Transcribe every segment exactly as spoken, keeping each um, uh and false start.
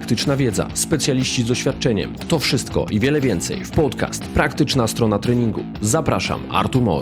praktyczna wiedza, specjaliści z doświadczeniem. To wszystko i wiele więcej w podcast Praktyczna Strona Treningu. Zapraszam, Artur Mor.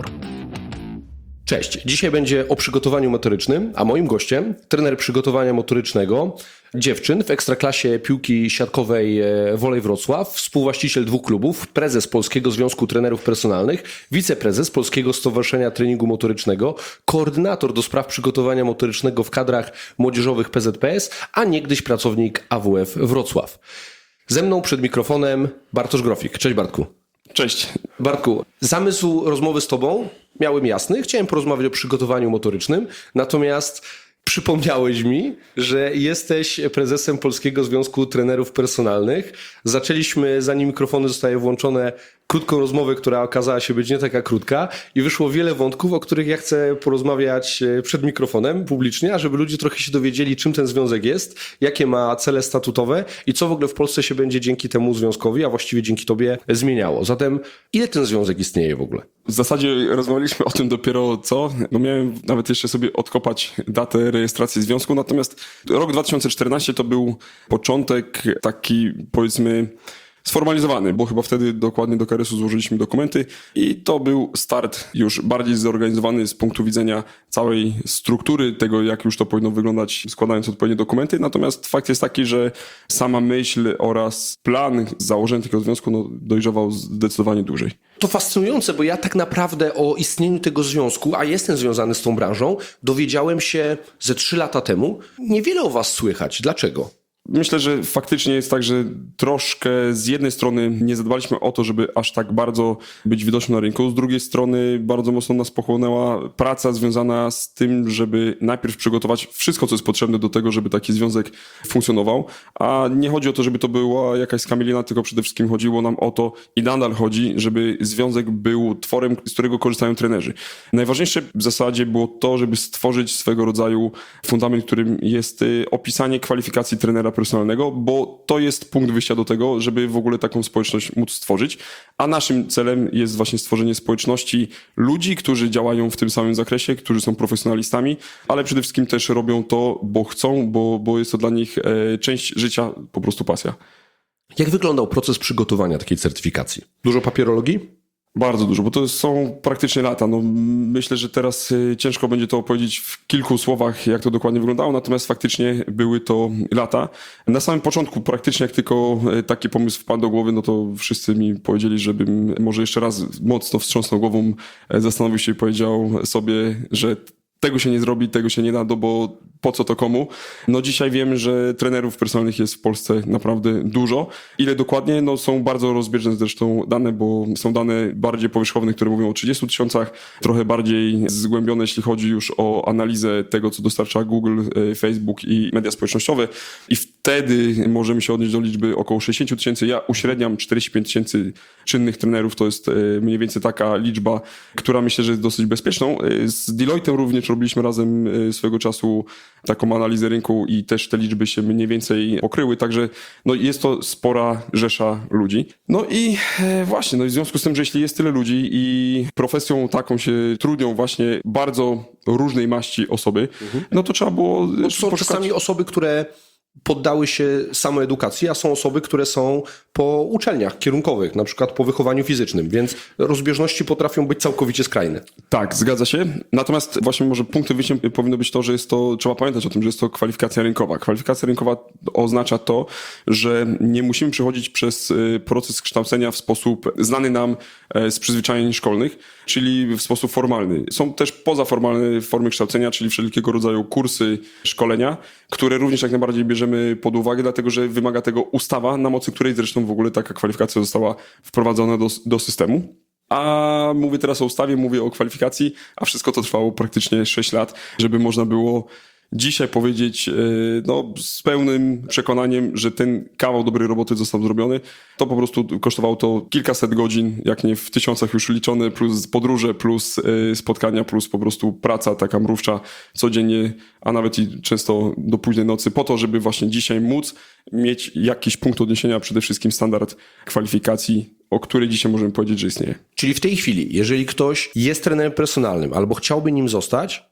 Cześć, dzisiaj będzie o przygotowaniu motorycznym, a moim gościem trener przygotowania motorycznego dziewczyn w Ekstraklasie piłki siatkowej Wolej Wrocław, współwłaściciel dwóch klubów, prezes Polskiego Związku Trenerów Personalnych, wiceprezes Polskiego Stowarzyszenia Treningu Motorycznego, koordynator do spraw przygotowania motorycznego w kadrach młodzieżowych P Z P S, a niegdyś pracownik A W F Wrocław. Ze mną przed mikrofonem Bartosz Grofik. Cześć Bartku. Cześć. Bartku, zamysł rozmowy z Tobą miałem jasny. Chciałem porozmawiać o przygotowaniu motorycznym, natomiast przypomniałeś mi, że jesteś prezesem Polskiego Związku Trenerów Personalnych. Zaczęliśmy, zanim mikrofony zostały włączone, krótką rozmowę, która okazała się być nie taka krótka i wyszło wiele wątków, o których ja chcę porozmawiać przed mikrofonem publicznie, a żeby ludzie trochę się dowiedzieli, czym ten związek jest, jakie ma cele statutowe i co w ogóle w Polsce się będzie dzięki temu związkowi, a właściwie dzięki Tobie zmieniało. Zatem ile ten związek istnieje w ogóle? W zasadzie rozmawialiśmy o tym dopiero co, no miałem nawet jeszcze sobie odkopać datę rejestracji związku, natomiast rok dwa tysiące czternasty to był początek taki, powiedzmy, sformalizowany, bo chyba wtedy dokładnie do K R S u złożyliśmy dokumenty i to był start już bardziej zorganizowany z punktu widzenia całej struktury tego, jak już to powinno wyglądać, składając odpowiednie dokumenty. Natomiast fakt jest taki, że sama myśl oraz plan założenia tego związku no, dojrzewał zdecydowanie dłużej. To fascynujące, bo ja tak naprawdę o istnieniu tego związku, a jestem związany z tą branżą, dowiedziałem się ze trzy lata temu. Niewiele o Was słychać. Dlaczego? Myślę, że faktycznie jest tak, że troszkę z jednej strony nie zadbaliśmy o to, żeby aż tak bardzo być widocznym na rynku, z drugiej strony bardzo mocno nas pochłonęła praca związana z tym, żeby najpierw przygotować wszystko, co jest potrzebne do tego, żeby taki związek funkcjonował, a nie chodzi o to, żeby to była jakaś skamielina, tylko przede wszystkim chodziło nam o to i nadal chodzi, żeby związek był tworem, z którego korzystają trenerzy. Najważniejsze w zasadzie było to, żeby stworzyć swego rodzaju fundament, którym jest opisanie kwalifikacji trenera personalnego, bo to jest punkt wyjścia do tego, żeby w ogóle taką społeczność móc stworzyć, a naszym celem jest właśnie stworzenie społeczności ludzi, którzy działają w tym samym zakresie, którzy są profesjonalistami, ale przede wszystkim też robią to, bo chcą, bo, bo jest to dla nich e, część życia, po prostu pasja. Jak wyglądał proces przygotowania takiej certyfikacji? Dużo papierologii? Bardzo dużo, bo to są praktycznie lata. No, myślę, że teraz ciężko będzie to opowiedzieć w kilku słowach, jak to dokładnie wyglądało, natomiast faktycznie były to lata. Na samym początku praktycznie jak tylko taki pomysł wpadł do głowy, no to wszyscy mi powiedzieli, żebym może jeszcze raz mocno wstrząsnął głową, zastanowił się i powiedział sobie, że tego się nie zrobi, tego się nie da, no bo po co to komu? No dzisiaj wiemy, że trenerów personalnych jest w Polsce naprawdę dużo. Ile dokładnie? No są bardzo rozbieżne zresztą dane, bo są dane bardziej powierzchowne, które mówią o trzydziestu tysiącach, trochę bardziej zgłębione, jeśli chodzi już o analizę tego, co dostarcza Google, Facebook i media społecznościowe. I wtedy możemy się odnieść do liczby około sześćdziesiąt tysięcy. Ja uśredniam czterdzieści pięć tysięcy czynnych trenerów. To jest mniej więcej taka liczba, która myślę, że jest dosyć bezpieczną. Z Deloitte'em również robiliśmy razem swego czasu taką analizę rynku i też te liczby się mniej więcej pokryły, także no jest to spora rzesza ludzi. No i właśnie, no i w związku z tym, że jeśli jest tyle ludzi i profesją taką się trudnią właśnie bardzo różnej maści osoby, mhm. no to trzeba było no, są poszukać... czasami osoby, które poddały się samoedukacji, a są osoby, które są po uczelniach kierunkowych, na przykład po wychowaniu fizycznym, więc rozbieżności potrafią być całkowicie skrajne. Tak, zgadza się. Natomiast właśnie może punktem wyjścia powinno być to, że jest to, trzeba pamiętać o tym, że jest to kwalifikacja rynkowa. Kwalifikacja rynkowa oznacza to, że nie musimy przechodzić przez proces kształcenia w sposób znany nam z przyzwyczajeń szkolnych, czyli w sposób formalny. Są też pozaformalne formy kształcenia, czyli wszelkiego rodzaju kursy, szkolenia, które również jak najbardziej bierzemy pod uwagę, dlatego że wymaga tego ustawa, na mocy której zresztą w ogóle taka kwalifikacja została wprowadzona do, do systemu. A mówię teraz o ustawie, mówię o kwalifikacji, a wszystko to trwało praktycznie sześć lat, żeby można było dzisiaj powiedzieć no, z pełnym przekonaniem, że ten kawał dobrej roboty został zrobiony. To po prostu kosztowało to kilkaset godzin, jak nie w tysiącach już liczone, plus podróże, plus spotkania, plus po prostu praca taka mrówcza codziennie, a nawet i często do późnej nocy, po to, żeby właśnie dzisiaj móc mieć jakiś punkt odniesienia, przede wszystkim standard kwalifikacji, o której dzisiaj możemy powiedzieć, że istnieje. Czyli w tej chwili, jeżeli ktoś jest trenerem personalnym albo chciałby nim zostać,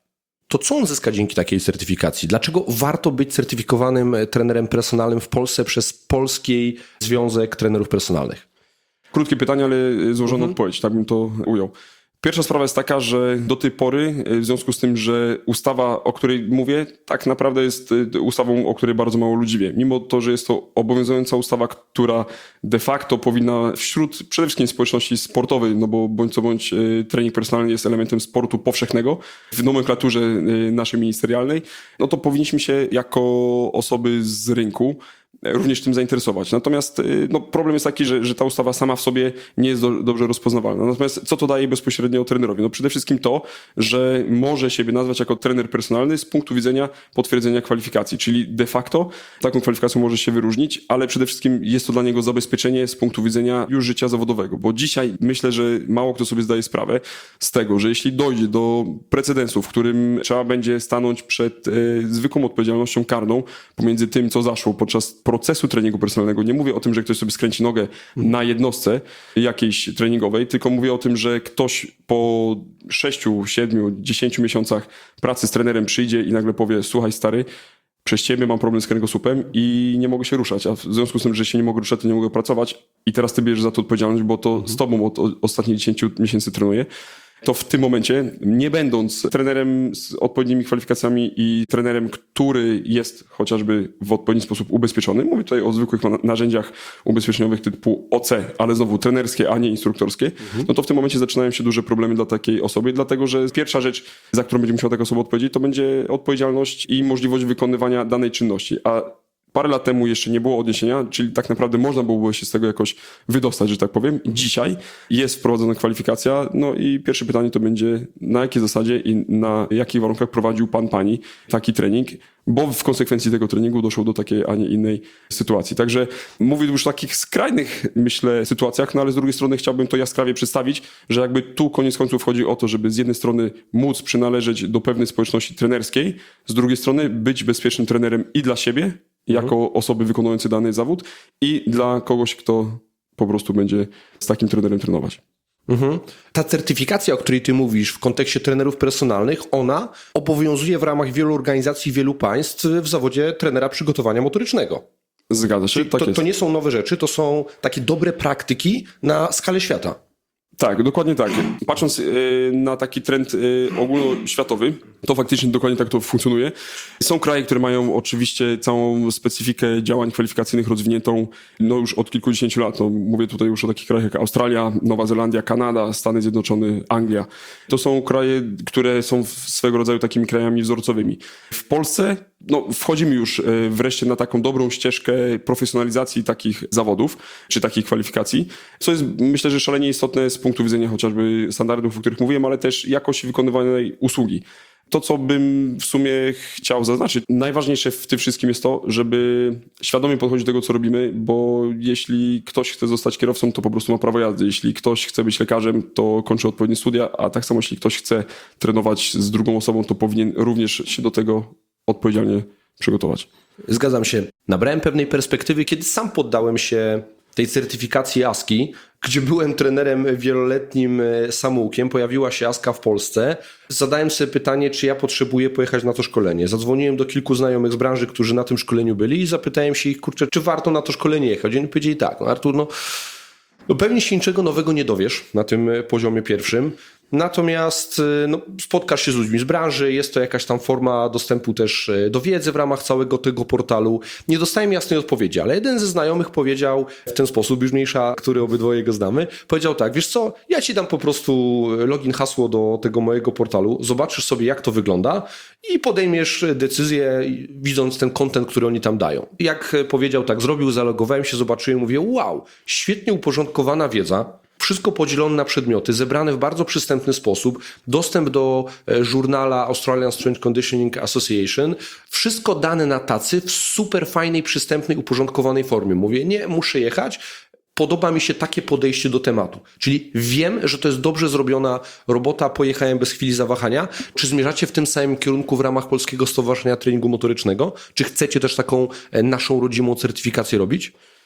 to co on zyska dzięki takiej certyfikacji? Dlaczego warto być certyfikowanym trenerem personalnym w Polsce przez Polski Związek Trenerów Personalnych? Krótkie pytanie, ale złożona mhm. odpowiedź, tak bym to ujął. Pierwsza sprawa jest taka, że do tej pory, w związku z tym, że ustawa, o której mówię, tak naprawdę jest ustawą, o której bardzo mało ludzi wie. Mimo to, że jest to obowiązująca ustawa, która de facto powinna wśród przede wszystkim społeczności sportowej, no bo bądź co bądź trening personalny jest elementem sportu powszechnego w nomenklaturze naszej ministerialnej, no to powinniśmy się jako osoby z rynku również tym zainteresować. Natomiast no, problem jest taki, że, że ta ustawa sama w sobie nie jest do, dobrze rozpoznawalna. Natomiast co to daje bezpośrednio trenerowi? No przede wszystkim to, że może siebie nazwać jako trener personalny z punktu widzenia potwierdzenia kwalifikacji, czyli de facto taką kwalifikacją może się wyróżnić, ale przede wszystkim jest to dla niego zabezpieczenie z punktu widzenia już życia zawodowego, bo dzisiaj myślę, że mało kto sobie zdaje sprawę z tego, że jeśli dojdzie do precedensu, w którym trzeba będzie stanąć przed e, zwykłą odpowiedzialnością karną pomiędzy tym, co zaszło podczas procesu treningu personalnego. Nie mówię o tym, że ktoś sobie skręci nogę na jednostce jakiejś treningowej, tylko mówię o tym, że ktoś po sześciu, siedmiu, dziesięciu miesiącach pracy z trenerem przyjdzie i nagle powie: słuchaj stary, przez ciebie mam problem z kręgosłupem i nie mogę się ruszać, a w związku z tym, że się nie mogę ruszać, to nie mogę pracować i teraz ty bierzesz za to odpowiedzialność, bo to z tobą od ostatnich dziesięciu miesięcy trenuję. To w tym momencie, nie będąc trenerem z odpowiednimi kwalifikacjami i trenerem, który jest chociażby w odpowiedni sposób ubezpieczony, mówię tutaj o zwykłych narzędziach ubezpieczeniowych typu O C, ale znowu trenerskie, a nie instruktorskie, mhm. no to w tym momencie zaczynają się duże problemy dla takiej osoby, dlatego że pierwsza rzecz, za którą będzie musiała taka osoba odpowiedzieć, to będzie odpowiedzialność i możliwość wykonywania danej czynności, a parę lat temu jeszcze nie było odniesienia, czyli tak naprawdę można byłoby się z tego jakoś wydostać, że tak powiem. Dzisiaj jest wprowadzona kwalifikacja, no i pierwsze pytanie to będzie, na jakiej zasadzie i na jakich warunkach prowadził pan, pani taki trening, bo w konsekwencji tego treningu doszło do takiej, a nie innej sytuacji. Także mówię już o takich skrajnych, myślę, sytuacjach, no ale z drugiej strony chciałbym to jaskrawie przedstawić, że jakby tu koniec końców chodzi o to, żeby z jednej strony móc przynależeć do pewnej społeczności trenerskiej, z drugiej strony być bezpiecznym trenerem i dla siebie, jako mhm. osoby wykonujące dany zawód i dla kogoś, kto po prostu będzie z takim trenerem trenować. Mhm. Ta certyfikacja, o której ty mówisz w kontekście trenerów personalnych, ona obowiązuje w ramach wielu organizacji, wielu państw w zawodzie trenera przygotowania motorycznego. Zgadza się, Czyli tak to, jest. to nie są nowe rzeczy, to są takie dobre praktyki na skalę świata. Tak, dokładnie tak. Patrząc y, na taki trend y, ogólnoświatowy, to faktycznie dokładnie tak to funkcjonuje. Są kraje, które mają oczywiście całą specyfikę działań kwalifikacyjnych rozwiniętą no już od kilkudziesięciu lat. No, mówię tutaj już o takich krajach jak Australia, Nowa Zelandia, Kanada, Stany Zjednoczone, Anglia. To są kraje, które są swego rodzaju takimi krajami wzorcowymi. W Polsce no, wchodzimy już wreszcie na taką dobrą ścieżkę profesjonalizacji takich zawodów, czy takich kwalifikacji, co jest myślę, że szalenie istotne z punktu widzenia chociażby standardów, o których mówiłem, ale też jakości wykonywanej usługi. To, co bym w sumie chciał zaznaczyć, najważniejsze w tym wszystkim jest to, żeby świadomie podchodzić do tego, co robimy, bo jeśli ktoś chce zostać kierowcą, to po prostu ma prawo jazdy. Jeśli ktoś chce być lekarzem, to kończy odpowiednie studia, a tak samo jeśli ktoś chce trenować z drugą osobą, to powinien również się do tego odpowiedzialnie przygotować. Zgadzam się. Nabrałem pewnej perspektywy, kiedy sam poddałem się tej certyfikacji ASCII, gdzie byłem trenerem wieloletnim samoukiem, pojawiła się ASCA w Polsce. Zadałem sobie pytanie, czy ja potrzebuję pojechać na to szkolenie. Zadzwoniłem do kilku znajomych z branży, którzy na tym szkoleniu byli i zapytałem się ich, kurczę, czy warto na to szkolenie jechać. Oni powiedzieli tak, no Artur, no, no pewnie się niczego nowego nie dowiesz na tym poziomie pierwszym. Natomiast no, spotkasz się z ludźmi z branży, jest to jakaś tam forma dostępu też do wiedzy w ramach całego tego portalu. Nie dostałem jasnej odpowiedzi, ale jeden ze znajomych powiedział w ten sposób, już mniejsza, który obydwoje go znamy, powiedział tak, wiesz co, ja ci dam po prostu login, hasło do tego mojego portalu, zobaczysz sobie jak to wygląda i podejmiesz decyzję widząc ten content, który oni tam dają. I jak powiedział, tak zrobił, zalogowałem się, zobaczyłem, mówię wow, świetnie uporządkowana wiedza, wszystko podzielone na przedmioty, zebrane w bardzo przystępny sposób, dostęp do żurnala Australian Strength Conditioning Association, wszystko dane na tacy w super fajnej, przystępnej, uporządkowanej formie. Mówię, nie, muszę jechać, podoba mi się takie podejście do tematu. Czyli wiem, że to jest dobrze zrobiona robota, pojechałem bez chwili zawahania. Czy zmierzacie w tym samym kierunku w ramach Polskiego Stowarzyszenia Treningu Motorycznego? Czy chcecie też taką naszą rodzimą certyfikację robić?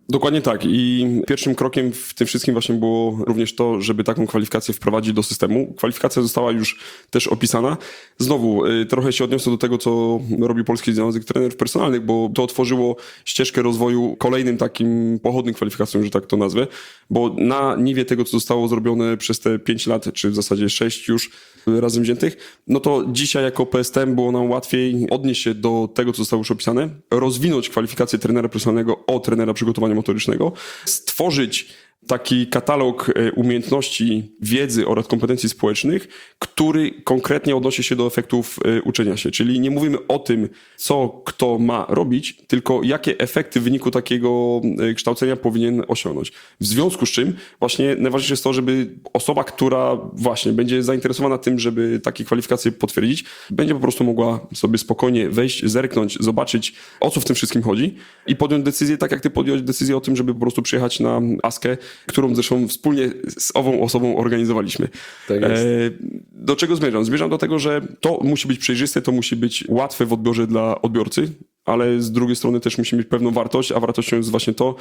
Dokładnie tak i pierwszym krokiem w tym wszystkim właśnie było również to, żeby taką kwalifikację wprowadzić do systemu. Kwalifikacja została już też opisana. Znowu y, trochę się odniosę do tego, co robi Polski Związek Trenerów Personalnych, bo to otworzyło ścieżkę rozwoju kolejnym takim pochodnym kwalifikacjom, że tak to nazwę, bo na niwie tego, co zostało zrobione przez te pięć lat, czy w zasadzie sześć już razem wziętych, no to dzisiaj jako P S T M było nam łatwiej odnieść się do tego, co zostało już opisane, rozwinąć kwalifikację trenera personalnego o trenera przygotowania motorycznego, stworzyć taki katalog umiejętności, wiedzy oraz kompetencji społecznych, który konkretnie odnosi się do efektów uczenia się. Czyli nie mówimy o tym, co kto ma robić, tylko jakie efekty w wyniku takiego kształcenia powinien osiągnąć. W związku z czym właśnie najważniejsze jest to, żeby osoba, która właśnie będzie zainteresowana tym, żeby takie kwalifikacje potwierdzić, będzie po prostu mogła sobie spokojnie wejść, zerknąć, zobaczyć, o co w tym wszystkim chodzi i podjąć decyzję, tak jak ty podjąłeś decyzję o tym, żeby po prostu przyjechać na Askę, którą zresztą wspólnie z ową osobą organizowaliśmy. Tak jest. E, do czego zmierzam? Zmierzam do tego, że to musi być przejrzyste, to musi być łatwe w odbiorze dla odbiorcy, ale z drugiej strony też musi mieć pewną wartość, a wartością jest właśnie to,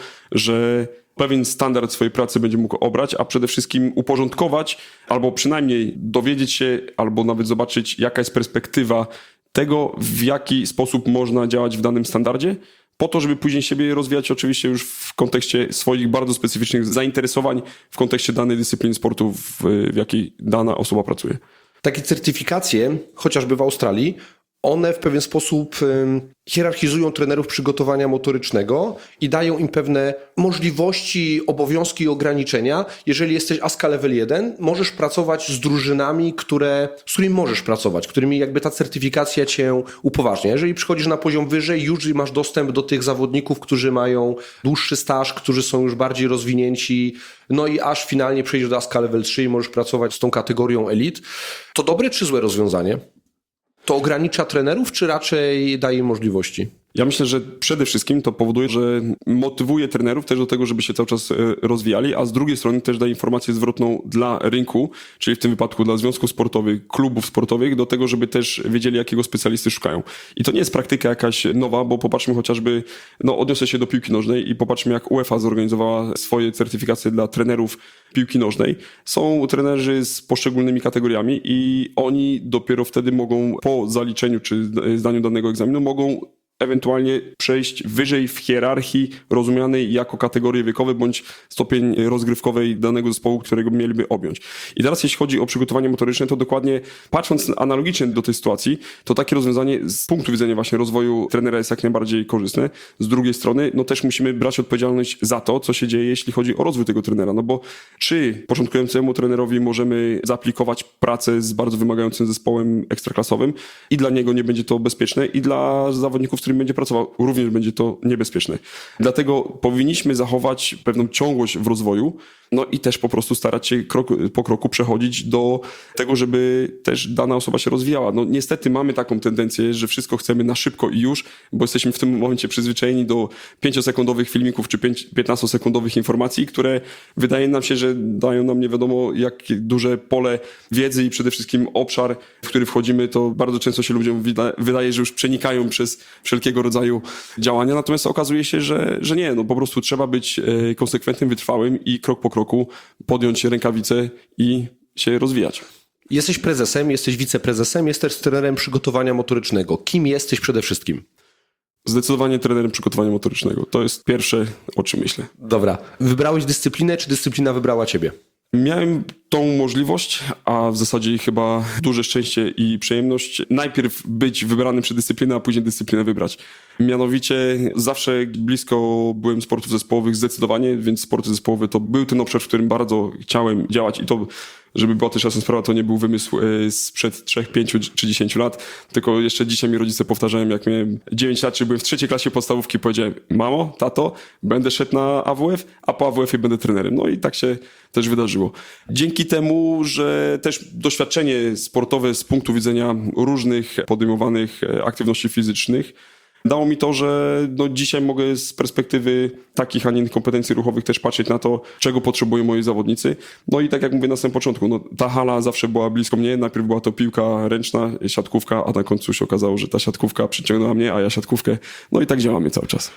że pewien standard swojej pracy będzie mógł obrać, a przede wszystkim uporządkować, albo przynajmniej dowiedzieć się, albo nawet zobaczyć, jaka jest perspektywa tego, w jaki sposób można działać w danym standardzie, po to, żeby później siebie rozwijać oczywiście już w kontekście swoich bardzo specyficznych zainteresowań, w kontekście danej dyscypliny sportu, w, w jakiej dana osoba pracuje. Takie certyfikacje, chociażby w Australii, one w pewien sposób ym, hierarchizują trenerów przygotowania motorycznego i dają im pewne możliwości, obowiązki i ograniczenia. Jeżeli jesteś A S K A Level jeden, możesz pracować z drużynami, które, z którymi możesz pracować, którymi jakby ta certyfikacja cię upoważnia. Jeżeli przychodzisz na poziom wyżej, już masz dostęp do tych zawodników, którzy mają dłuższy staż, którzy są już bardziej rozwinięci, no i aż finalnie przejdziesz do A S K A Level trzy i możesz pracować z tą kategorią elit. To dobre czy złe rozwiązanie? To ogranicza trenerów, czy raczej daje im możliwości? Ja myślę, że przede wszystkim to powoduje, że motywuje trenerów też do tego, żeby się cały czas rozwijali, a z drugiej strony też daje informację zwrotną dla rynku, czyli w tym wypadku dla związków sportowych, klubów sportowych, do tego, żeby też wiedzieli, jakiego specjalisty szukają. I to nie jest praktyka jakaś nowa, bo popatrzmy chociażby, no odniosę się do piłki nożnej i popatrzmy, jak UEFA zorganizowała swoje certyfikacje dla trenerów piłki nożnej. Są trenerzy z poszczególnymi kategoriami i oni dopiero wtedy mogą po zaliczeniu czy zdaniu danego egzaminu mogą ewentualnie przejść wyżej w hierarchii rozumianej jako kategorie wiekowe bądź stopień rozgrywkowej danego zespołu, którego mieliby objąć. I teraz jeśli chodzi o przygotowanie motoryczne, to dokładnie patrząc analogicznie do tej sytuacji, to takie rozwiązanie z punktu widzenia właśnie rozwoju trenera jest jak najbardziej korzystne. Z drugiej strony, no też musimy brać odpowiedzialność za to, co się dzieje, jeśli chodzi o rozwój tego trenera. No bo czy początkującemu trenerowi możemy zaaplikować pracę z bardzo wymagającym zespołem ekstraklasowym i dla niego nie będzie to bezpieczne i dla zawodników, z którym będzie pracował, również będzie to niebezpieczne. Dlatego powinniśmy zachować pewną ciągłość w rozwoju, no i też po prostu starać się krok po kroku przechodzić do tego, żeby też dana osoba się rozwijała. No niestety mamy taką tendencję, że wszystko chcemy na szybko i już, bo jesteśmy w tym momencie przyzwyczajeni do pięciosekundowych filmików czy piętnastosekundowych informacji, które wydaje nam się, że dają nam nie wiadomo jak duże pole wiedzy i przede wszystkim obszar, w który wchodzimy, to bardzo często się ludziom wydaje, że już przenikają przez wszelkiego rodzaju działania, natomiast okazuje się, że, że nie, no po prostu trzeba być konsekwentnym, wytrwałym i krok po kroku podjąć rękawice i się rozwijać. Jesteś prezesem, jesteś wiceprezesem, jesteś trenerem przygotowania motorycznego. Kim jesteś przede wszystkim? Zdecydowanie trenerem przygotowania motorycznego. To jest pierwsze, o czym myślę. Dobra. Wybrałeś dyscyplinę, czy dyscyplina wybrała ciebie? Miałem tą możliwość, a w zasadzie chyba duże szczęście i przyjemność najpierw być wybranym przez dyscyplinę, a później dyscyplinę wybrać. Mianowicie zawsze blisko byłem sportów zespołowych zdecydowanie, więc sporty zespołowe to był ten obszar, w którym bardzo chciałem działać i to, żeby była też jasna sprawa, to nie był wymysł sprzed trzech, pięciu czy dziesięciu lat, tylko jeszcze dzisiaj mi rodzice powtarzają, jak miałem dziewięć lat, czy byłem w trzeciej klasie podstawówki, powiedziałem: mamo, tato, będę szedł na A W F, a po A W F-ie będę trenerem. No i tak się też wydarzyło. Dzięki temu, że też doświadczenie sportowe z punktu widzenia różnych podejmowanych aktywności fizycznych dało mi to, że no dzisiaj mogę z perspektywy takich, a nie innych kompetencji ruchowych też patrzeć na to, czego potrzebują moi zawodnicy. No i tak jak mówię na samym początku, no ta hala zawsze była blisko mnie. Najpierw była to piłka ręczna, siatkówka, a na końcu się okazało, że ta siatkówka przyciągnęła mnie, a ja siatkówkę. No i tak działamy cały czas.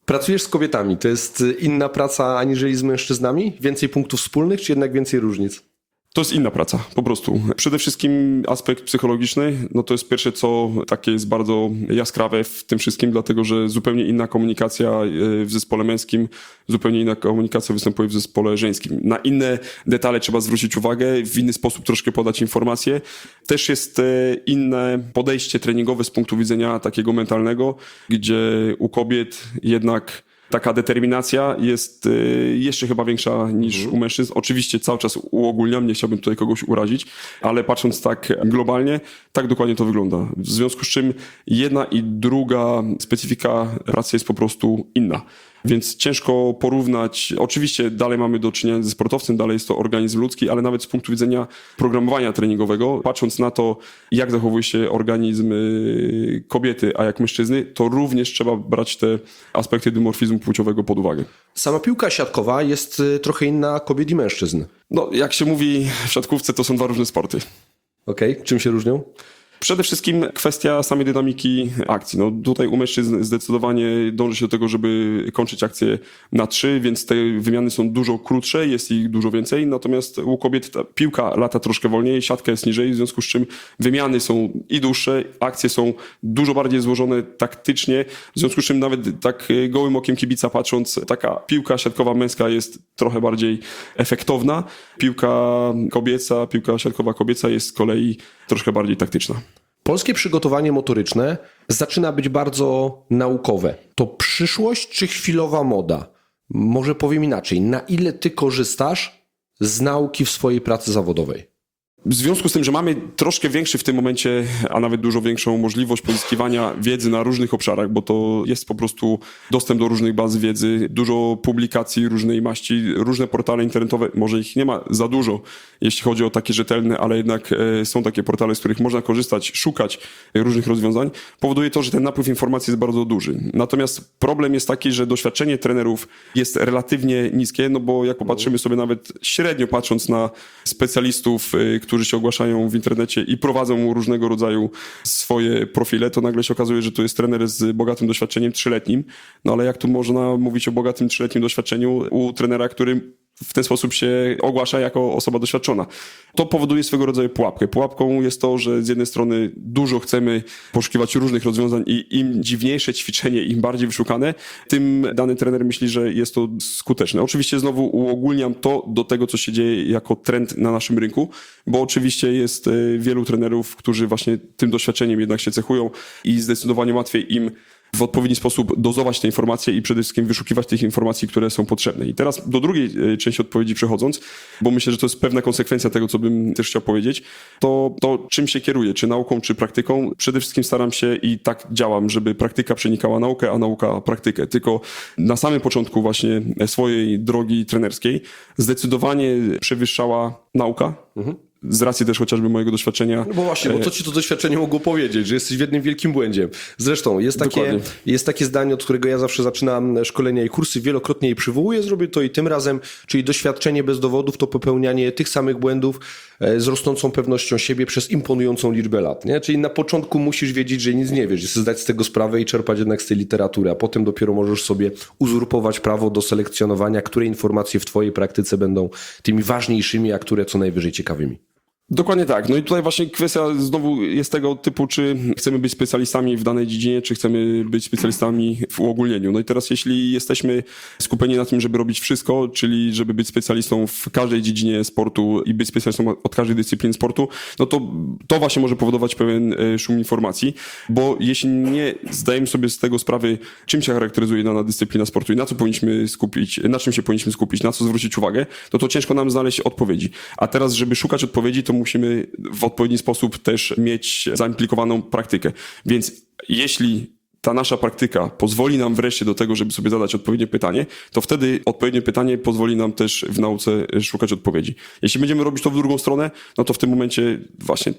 Pracujesz z kobietami, to jest inna praca aniżeli z mężczyznami? Więcej punktów wspólnych, czy jednak więcej różnic? To jest inna praca, po prostu. Przede wszystkim aspekt psychologiczny, no to jest pierwsze, co takie jest bardzo jaskrawe w tym wszystkim, dlatego że zupełnie inna komunikacja w zespole męskim, zupełnie inna komunikacja występuje w zespole żeńskim. Na inne detale trzeba zwrócić uwagę, w inny sposób troszkę podać informacje. Też jest inne podejście treningowe z punktu widzenia takiego mentalnego, gdzie u kobiet jednak taka determinacja jest jeszcze chyba większa niż mhm. u mężczyzn. Oczywiście cały czas uogólniam, nie chciałbym tutaj kogoś urazić, ale patrząc tak globalnie, tak dokładnie to wygląda. W związku z czym jedna i druga specyfika pracy jest po prostu inna. Więc ciężko porównać. Oczywiście dalej mamy do czynienia ze sportowcem, dalej jest to organizm ludzki, ale nawet z punktu widzenia programowania treningowego, patrząc na to, jak zachowuje się organizm kobiety, a jak mężczyzny, to również trzeba brać te aspekty dymorfizmu płciowego pod uwagę. Sama piłka siatkowa jest trochę inna kobiet i mężczyzn. No, jak się mówi w siatkówce, to są dwa różne sporty. Okej, okay. Czym się różnią? Przede wszystkim kwestia samej dynamiki akcji. No tutaj u mężczyzn zdecydowanie dąży się do tego, żeby kończyć akcję na trzy, więc te wymiany są dużo krótsze, jest ich dużo więcej, natomiast u kobiet ta piłka lata troszkę wolniej, siatka jest niżej, w związku z czym wymiany są i dłuższe, akcje są dużo bardziej złożone taktycznie, w związku z czym nawet tak gołym okiem kibica patrząc, taka piłka siatkowa męska jest trochę bardziej efektowna, piłka kobieca, piłka siatkowa kobieca jest z kolei troszkę bardziej taktyczna. Polskie przygotowanie motoryczne zaczyna być bardzo naukowe. To przyszłość czy chwilowa moda? Może powiem inaczej. Na ile ty korzystasz z nauki w swojej pracy zawodowej? W związku z tym, że mamy troszkę większy w tym momencie, a nawet dużo większą możliwość pozyskiwania wiedzy na różnych obszarach, bo to jest po prostu dostęp do różnych baz wiedzy, dużo publikacji różnej maści, różne portale internetowe, może ich nie ma za dużo, jeśli chodzi o takie rzetelne, ale jednak są takie portale, z których można korzystać, szukać różnych rozwiązań, powoduje to, że ten napływ informacji jest bardzo duży. Natomiast problem jest taki, że doświadczenie trenerów jest relatywnie niskie, no bo jak popatrzymy sobie nawet średnio patrząc na specjalistów, którzy się ogłaszają w internecie i prowadzą różnego rodzaju swoje profile, to nagle się okazuje, że to jest trener z bogatym doświadczeniem trzyletnim. No ale jak tu można mówić o bogatym trzyletnim doświadczeniu u trenera, który w ten sposób się ogłasza jako osoba doświadczona. To powoduje swego rodzaju pułapkę. Pułapką jest to, że z jednej strony dużo chcemy poszukiwać różnych rozwiązań i im dziwniejsze ćwiczenie, im bardziej wyszukane, tym dany trener myśli, że jest to skuteczne. Oczywiście znowu uogólniam to do tego, co się dzieje jako trend na naszym rynku, bo oczywiście jest wielu trenerów, którzy właśnie tym doświadczeniem jednak się cechują i zdecydowanie łatwiej im w odpowiedni sposób dozować te informacje i przede wszystkim wyszukiwać tych informacji, które są potrzebne. I teraz do drugiej części odpowiedzi przechodząc, bo myślę, że to jest pewna konsekwencja tego, co bym też chciał powiedzieć, to, to czym się kieruję, czy nauką, czy praktyką. Przede wszystkim staram się i tak działam, żeby praktyka przenikała naukę, a nauka praktykę. Tylko na samym początku właśnie swojej drogi trenerskiej zdecydowanie przewyższała nauka, mhm. Z racji też chociażby mojego doświadczenia. No bo właśnie, bo to ci to doświadczenie mogło powiedzieć, że jesteś w jednym wielkim błędzie. Zresztą jest takie, jest takie zdanie, od którego ja zawsze zaczynam szkolenia i kursy, wielokrotnie je przywołuję, zrobię to i tym razem, czyli doświadczenie bez dowodów to popełnianie tych samych błędów z rosnącą pewnością siebie przez imponującą liczbę lat. Nie? Czyli na początku musisz wiedzieć, że nic nie wiesz, chcesz zdać z tego sprawę i czerpać jednak z tej literatury, a potem dopiero możesz sobie uzurpować prawo do selekcjonowania, które informacje w twojej praktyce będą tymi ważniejszymi, a które co najwyżej ciekawymi. Dokładnie tak. No i tutaj właśnie kwestia znowu jest tego typu, czy chcemy być specjalistami w danej dziedzinie, czy chcemy być specjalistami w uogólnieniu. No i teraz jeśli jesteśmy skupieni na tym, żeby robić wszystko, czyli żeby być specjalistą w każdej dziedzinie sportu i być specjalistą od każdej dyscypliny sportu, no to to właśnie może powodować pewien szum informacji, bo jeśli nie zdajemy sobie z tego sprawy, czym się charakteryzuje dana dyscyplina sportu i na co powinniśmy skupić, na czym się powinniśmy skupić, na co zwrócić uwagę, to to ciężko nam znaleźć odpowiedzi. A teraz, żeby szukać odpowiedzi, to musimy w odpowiedni sposób też mieć zaimplikowaną praktykę. Więc jeśli ta nasza praktyka pozwoli nam wreszcie do tego, żeby sobie zadać odpowiednie pytanie, to wtedy odpowiednie pytanie pozwoli nam też w nauce szukać odpowiedzi. Jeśli będziemy robić to w drugą stronę, no to w tym momencie właśnie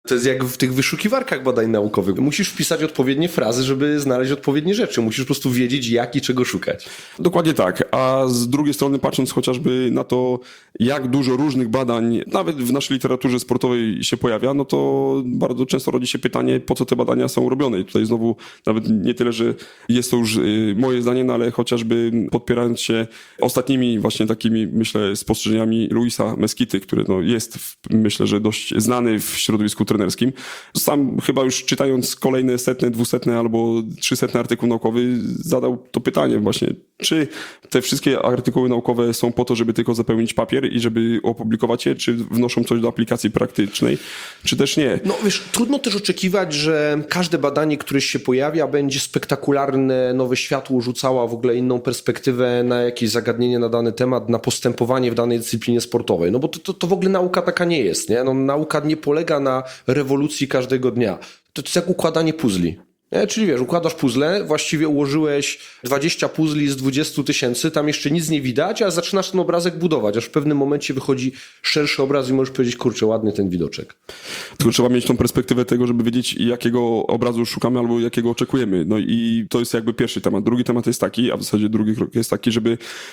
To jest jak w tych wyszukiwarkach badań naukowych. Musisz wpisać odpowiednie frazy, żeby znaleźć odpowiednie rzeczy. Musisz po prostu wiedzieć, jak i czego szukać. Dokładnie tak, a z drugiej strony patrząc chociażby na to, jak dużo różnych badań, nawet w naszej literaturze sportowej się pojawia, no to bardzo często rodzi się pytanie, po co te badania są robione. I tutaj znowu nawet nie tyle, że jest to już y, moje zdanie, no ale chociażby podpierając się ostatnimi właśnie takimi, myślę, spostrzeżeniami Luisa Mesquity, który no, jest, w, myślę, że dość znany w środowisku trenerskim. Sam chyba już czytając kolejne setne, dwusetne albo trzysetne artykuł naukowy zadał to pytanie właśnie, czy te wszystkie artykuły naukowe są po to, żeby tylko zapełnić papier i żeby opublikować je, czy wnoszą coś do aplikacji praktycznej, czy też nie. No wiesz, trudno też oczekiwać, że każde badanie, które się pojawia, będzie spektakularne, nowe światło rzucała w ogóle inną perspektywę na jakieś zagadnienie na dany temat, na postępowanie w danej dyscyplinie sportowej. No bo to, to, to w ogóle nauka taka nie jest, nie? No, nauka nie polega na rewolucji każdego dnia. To jest jak układanie puzli. Nie? Czyli wiesz, układasz puzzle, właściwie ułożyłeś dwadzieścia puzli z dwudziestu tysięcy, tam jeszcze nic nie widać, a zaczynasz ten obrazek budować, aż w pewnym momencie wychodzi szerszy obraz i możesz powiedzieć, kurczę, ładny ten widoczek. Tylko trzeba mieć tą perspektywę tego, żeby wiedzieć, jakiego obrazu szukamy albo jakiego oczekujemy. No i to jest jakby pierwszy temat. Drugi temat jest taki, a w zasadzie drugi krok jest taki, żeby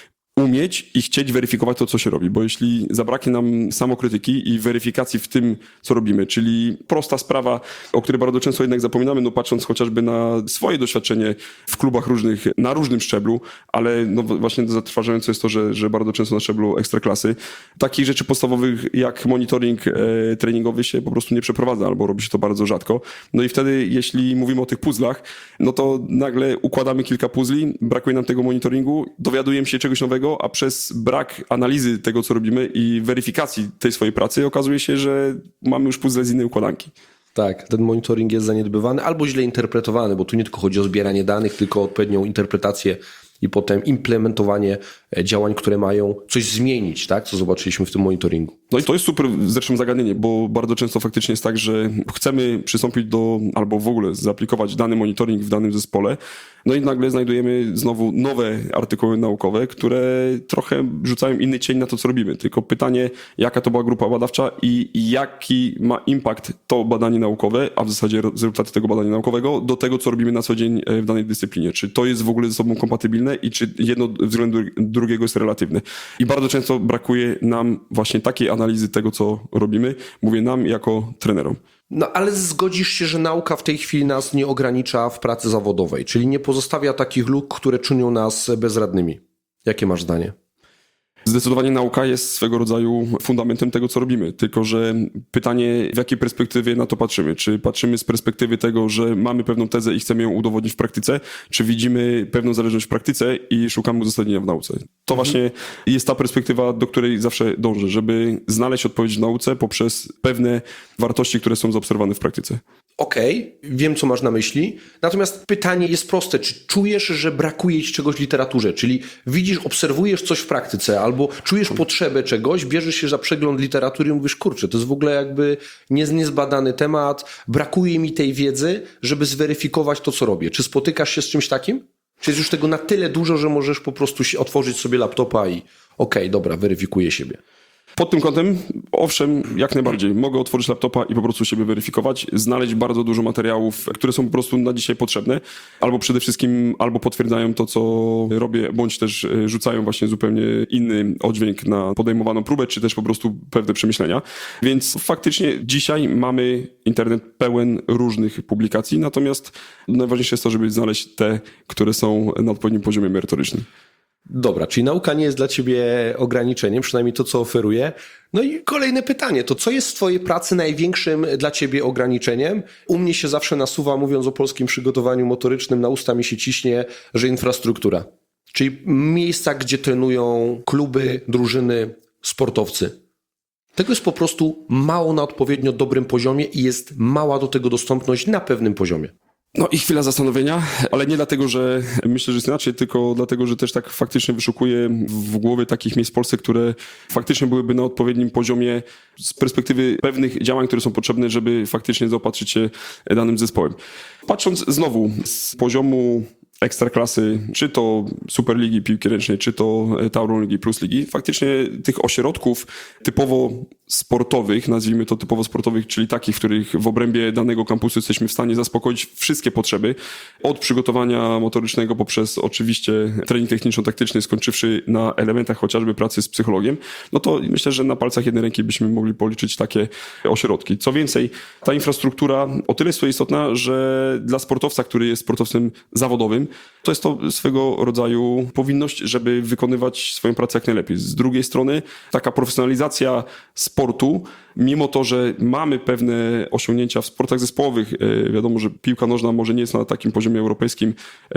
umieć i chcieć weryfikować to, co się robi, bo jeśli zabraknie nam samokrytyki i weryfikacji w tym, co robimy, czyli prosta sprawa, o której bardzo często jednak zapominamy, no patrząc chociażby na swoje doświadczenie w klubach różnych, na różnym szczeblu, ale no właśnie zatrważające jest to, że, że bardzo często na szczeblu ekstraklasy, takich rzeczy podstawowych jak monitoring e, treningowy się po prostu nie przeprowadza, albo robi się to bardzo rzadko. No i wtedy, jeśli mówimy o tych puzzlach, no to nagle układamy kilka puzli, brakuje nam tego monitoringu, dowiadujemy się czegoś nowego, a przez brak analizy tego, co robimy i weryfikacji tej swojej pracy okazuje się, że mamy już puzzle z innej układanki. Tak, ten monitoring jest zaniedbywany albo źle interpretowany, bo tu nie tylko chodzi o zbieranie danych, tylko o odpowiednią interpretację i potem implementowanie działań, które mają coś zmienić, tak? Co zobaczyliśmy w tym monitoringu. No i to jest super zresztą zagadnienie, bo bardzo często faktycznie jest tak, że chcemy przystąpić do, albo w ogóle zaaplikować dany monitoring w danym zespole, no i nagle znajdujemy znowu nowe artykuły naukowe, które trochę rzucają inny cień na to, co robimy. Tylko pytanie, jaka to była grupa badawcza i jaki ma impact to badanie naukowe, a w zasadzie rezultaty tego badania naukowego do tego, co robimy na co dzień w danej dyscyplinie. Czy to jest w ogóle ze sobą kompatybilne i czy jedno względu drugiego jest relatywne. I bardzo często brakuje nam właśnie takiej analizy tego, co robimy. Mówię nam jako trenerom. No ale zgodzisz się, że nauka w tej chwili nas nie ogranicza w pracy zawodowej, czyli nie pozostawia takich luk, które czynią nas bezradnymi. Jakie masz zdanie? Zdecydowanie nauka jest swego rodzaju fundamentem tego, co robimy. Tylko że pytanie, w jakiej perspektywie na to patrzymy. Czy patrzymy z perspektywy tego, że mamy pewną tezę i chcemy ją udowodnić w praktyce, czy widzimy pewną zależność w praktyce i szukamy uzasadnienia w nauce. To mhm. właśnie jest ta perspektywa, do której zawsze dążę, żeby znaleźć odpowiedź w nauce poprzez pewne wartości, które są zaobserwowane w praktyce. Okej, okay, wiem, co masz na myśli. Natomiast pytanie jest proste. Czy czujesz, że brakuje ci czegoś w literaturze? Czyli widzisz, obserwujesz coś w praktyce albo czujesz potrzebę czegoś, bierzesz się za przegląd literatury i mówisz, kurczę, to jest w ogóle jakby niezbadany temat, brakuje mi tej wiedzy, żeby zweryfikować to, co robię. Czy spotykasz się z czymś takim? Czy jest już tego na tyle dużo, że możesz po prostu otworzyć sobie laptopa i okej, okay, dobra, weryfikuję siebie. Pod tym kątem, owszem, jak najbardziej. Mogę otworzyć laptopa i po prostu siebie weryfikować, znaleźć bardzo dużo materiałów, które są po prostu na dzisiaj potrzebne, albo przede wszystkim albo potwierdzają to, co robię, bądź też rzucają właśnie zupełnie inny oddźwięk na podejmowaną próbę, czy też po prostu pewne przemyślenia. Więc faktycznie dzisiaj mamy internet pełen różnych publikacji, natomiast najważniejsze jest to, żeby znaleźć te, które są na odpowiednim poziomie merytorycznym. Dobra, czyli nauka nie jest dla ciebie ograniczeniem, przynajmniej to, co oferuje. No i kolejne pytanie, to co jest w twojej pracy największym dla ciebie ograniczeniem? U mnie się zawsze nasuwa, mówiąc o polskim przygotowaniu motorycznym, na usta mi się ciśnie, że infrastruktura. Czyli miejsca, gdzie trenują kluby, drużyny, sportowcy. Tego jest po prostu mało na odpowiednio dobrym poziomie i jest mała do tego dostępność na pewnym poziomie. No i chwila zastanowienia, ale nie dlatego, że myślę, że jest inaczej, tylko dlatego, że też tak faktycznie wyszukuję w głowie takich miejsc w Polsce, które faktycznie byłyby na odpowiednim poziomie z perspektywy pewnych działań, które są potrzebne, żeby faktycznie zaopatrzyć się danym zespołem. Patrząc znowu z poziomu ekstraklasy, czy to Superligi Piłki Ręcznej, czy to Tauron Ligi Plus Ligi, faktycznie tych ośrodków typowo sportowych, nazwijmy to typowo sportowych, czyli takich, w których w obrębie danego kampusu jesteśmy w stanie zaspokoić wszystkie potrzeby, od przygotowania motorycznego poprzez oczywiście trening techniczno-taktyczny, skończywszy na elementach chociażby pracy z psychologiem, no to myślę, że na palcach jednej ręki byśmy mogli policzyć takie ośrodki. Co więcej, ta infrastruktura o tyle jest to istotna, że dla sportowca, który jest sportowcem zawodowym, to jest to swego rodzaju powinność, żeby wykonywać swoją pracę jak najlepiej. Z drugiej strony taka profesjonalizacja sportu, mimo to, że mamy pewne osiągnięcia w sportach zespołowych, wiadomo, że piłka nożna może nie jest na takim poziomie europejskim,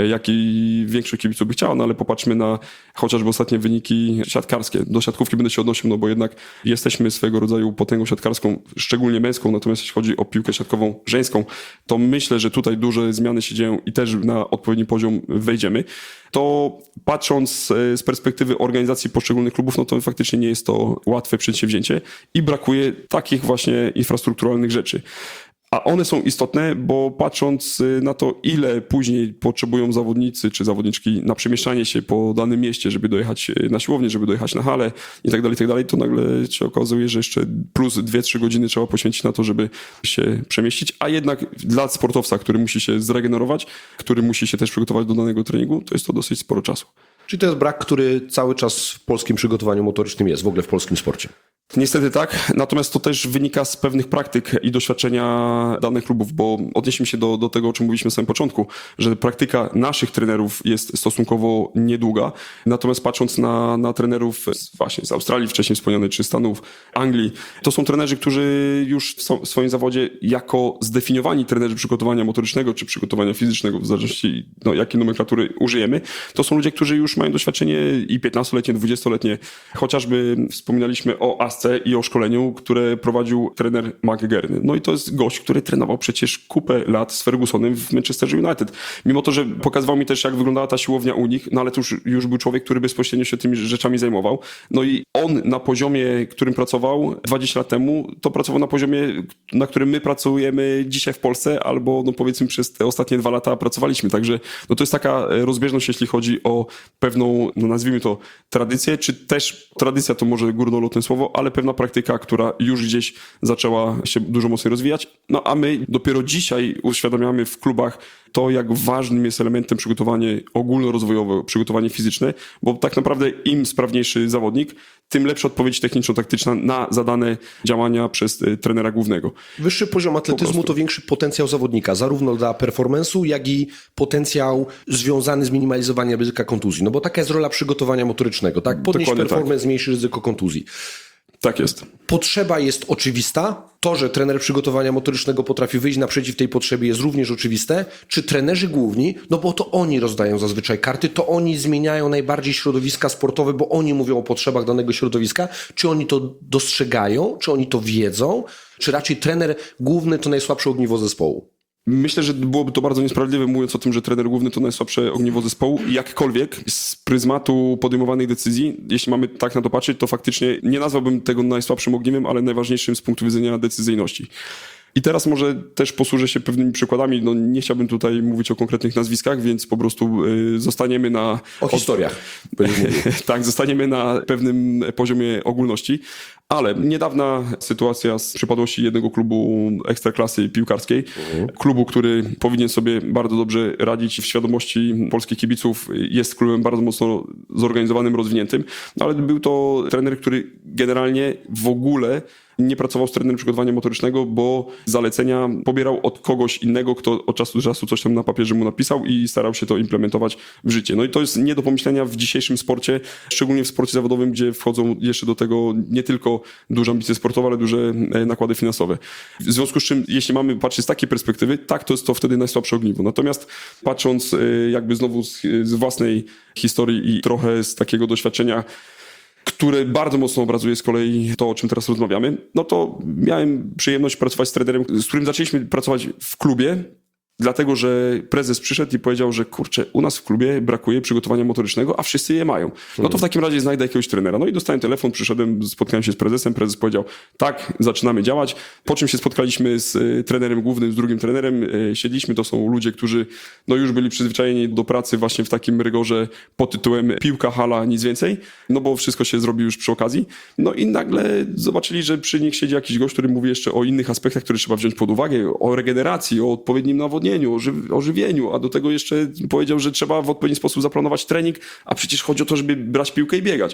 jaki większość kibiców by chciała, no ale popatrzmy na chociażby ostatnie wyniki siatkarskie. Do siatkówki będę się odnosił, no bo jednak jesteśmy swego rodzaju potęgą siatkarską, szczególnie męską, natomiast jeśli chodzi o piłkę siatkową żeńską, to myślę, że tutaj duże zmiany się dzieją i też na odpowiedni poziom wejdziemy. To patrząc z perspektywy organizacji poszczególnych klubów, no to faktycznie nie jest to łatwe przedsięwzięcie i brakuje takich właśnie infrastrukturalnych rzeczy. A one są istotne, bo patrząc na to, ile później potrzebują zawodnicy czy zawodniczki na przemieszczanie się po danym mieście, żeby dojechać na siłownię, żeby dojechać na halę i tak dalej, i tak dalej, to nagle się okazuje, że jeszcze plus dwie trzy godziny trzeba poświęcić na to, żeby się przemieścić, a jednak dla sportowca, który musi się zregenerować, który musi się też przygotować do danego treningu, to jest to dosyć sporo czasu. Czyli to jest brak, który cały czas w polskim przygotowaniu motorycznym jest, w ogóle w polskim sporcie. Niestety tak, natomiast to też wynika z pewnych praktyk i doświadczenia danych klubów, bo odnieśmy się do, do tego, o czym mówiliśmy na samym początku, że praktyka naszych trenerów jest stosunkowo niedługa, natomiast patrząc na, na trenerów z, właśnie z Australii, wcześniej wspomnianej, czy Stanów, Anglii, to są trenerzy, którzy już w swoim zawodzie jako zdefiniowani trenerzy przygotowania motorycznego czy przygotowania fizycznego, w zależności no, jakiej nomenklatury użyjemy, to są ludzie, którzy już mają doświadczenie i piętnastoletnie, dwudziestoletnie, chociażby wspominaliśmy o A S C i o szkoleniu, które prowadził trener McGerny. No i to jest gość, który trenował przecież kupę lat z Fergusonem w Manchester United. Mimo to, że pokazywał mi też, jak wyglądała ta siłownia u nich, no ale to już, już był człowiek, który bezpośrednio się tymi rzeczami zajmował. No i on na poziomie, którym pracował dwadzieścia lat temu, to pracował na poziomie, na którym my pracujemy dzisiaj w Polsce, albo no powiedzmy przez te ostatnie dwa lata pracowaliśmy. Także no to jest taka rozbieżność, jeśli chodzi o pewną, no nazwijmy to tradycję, czy też tradycja to może górnolotne słowo, ale pewna praktyka, która już gdzieś zaczęła się dużo mocniej rozwijać. No a my dopiero dzisiaj uświadamiamy w klubach to, jak ważnym jest elementem przygotowanie ogólnorozwojowe, przygotowanie fizyczne, bo tak naprawdę im sprawniejszy zawodnik, tym lepsza odpowiedź techniczno-taktyczna na zadane działania przez trenera głównego. Wyższy poziom atletyzmu to większy potencjał zawodnika, zarówno dla performance'u, jak i potencjał związany z minimalizowaniem ryzyka kontuzji. No bo taka jest rola przygotowania motorycznego, tak? Podnieść Dokładnie performance, tak. zmniejszy ryzyko kontuzji. Tak jest. Potrzeba jest oczywista. To, że trener przygotowania motorycznego potrafi wyjść naprzeciw tej potrzebie, jest również oczywiste. Czy trenerzy główni, no bo to oni rozdają zazwyczaj karty, to oni zmieniają najbardziej środowiska sportowe, bo oni mówią o potrzebach danego środowiska. Czy oni to dostrzegają? Czy oni to wiedzą? Czy raczej trener główny to najsłabsze ogniwo zespołu? Myślę, że byłoby to bardzo niesprawiedliwe, mówiąc o tym, że trener główny to najsłabsze ogniwo zespołu. Jakkolwiek z pryzmatu podejmowanych decyzji, jeśli mamy tak na to patrzeć, to faktycznie nie nazwałbym tego najsłabszym ogniwem, ale najważniejszym z punktu widzenia decyzyjności. I teraz może też posłużę się pewnymi przykładami. No nie chciałbym tutaj mówić o konkretnych nazwiskach, więc po prostu y, zostaniemy na... O historiach. Tak, zostaniemy na pewnym poziomie ogólności. Ale niedawna sytuacja z przypadłości jednego klubu ekstraklasy piłkarskiej, uh-huh. klubu, który powinien sobie bardzo dobrze radzić w świadomości polskich kibiców, jest klubem bardzo mocno zorganizowanym, rozwiniętym, no ale był to trener, który generalnie w ogóle nie pracował z trenerem przygotowania motorycznego, bo zalecenia pobierał od kogoś innego, kto od czasu do czasu coś tam na papierze mu napisał i starał się to implementować w życie. No i to jest nie do pomyślenia w dzisiejszym sporcie, szczególnie w sporcie zawodowym, gdzie wchodzą jeszcze do tego nie tylko duże ambicje sportowe, ale duże nakłady finansowe. W związku z czym, jeśli mamy patrzeć z takiej perspektywy, tak, to jest to wtedy najsłabsze ogniwo. Natomiast patrząc jakby znowu z, z własnej historii i trochę z takiego doświadczenia, które bardzo mocno obrazuje z kolei to, o czym teraz rozmawiamy, no to miałem przyjemność pracować z trenerem, z którym zaczęliśmy pracować w klubie dlatego że prezes przyszedł i powiedział, że kurczę, u nas w klubie brakuje przygotowania motorycznego, a wszyscy je mają. No to w takim razie znajdę jakiegoś trenera. No i dostałem telefon, przyszedłem, spotkałem się z prezesem, prezes powiedział, tak, zaczynamy działać, po czym się spotkaliśmy z y, trenerem głównym, z drugim trenerem, y, siedliśmy, to są ludzie, którzy no już byli przyzwyczajeni do pracy właśnie w takim rygorze pod tytułem piłka, hala, nic więcej, no bo wszystko się zrobi już przy okazji. No i nagle zobaczyli, że przy nich siedzi jakiś gość, który mówi jeszcze o innych aspektach, które trzeba wziąć pod uwagę, o regeneracji, o odpowiednim nawodnieniu, o, ży o żywieniu, a do tego jeszcze powiedział, że trzeba w odpowiedni sposób zaplanować trening, a przecież chodzi o to, żeby brać piłkę i biegać.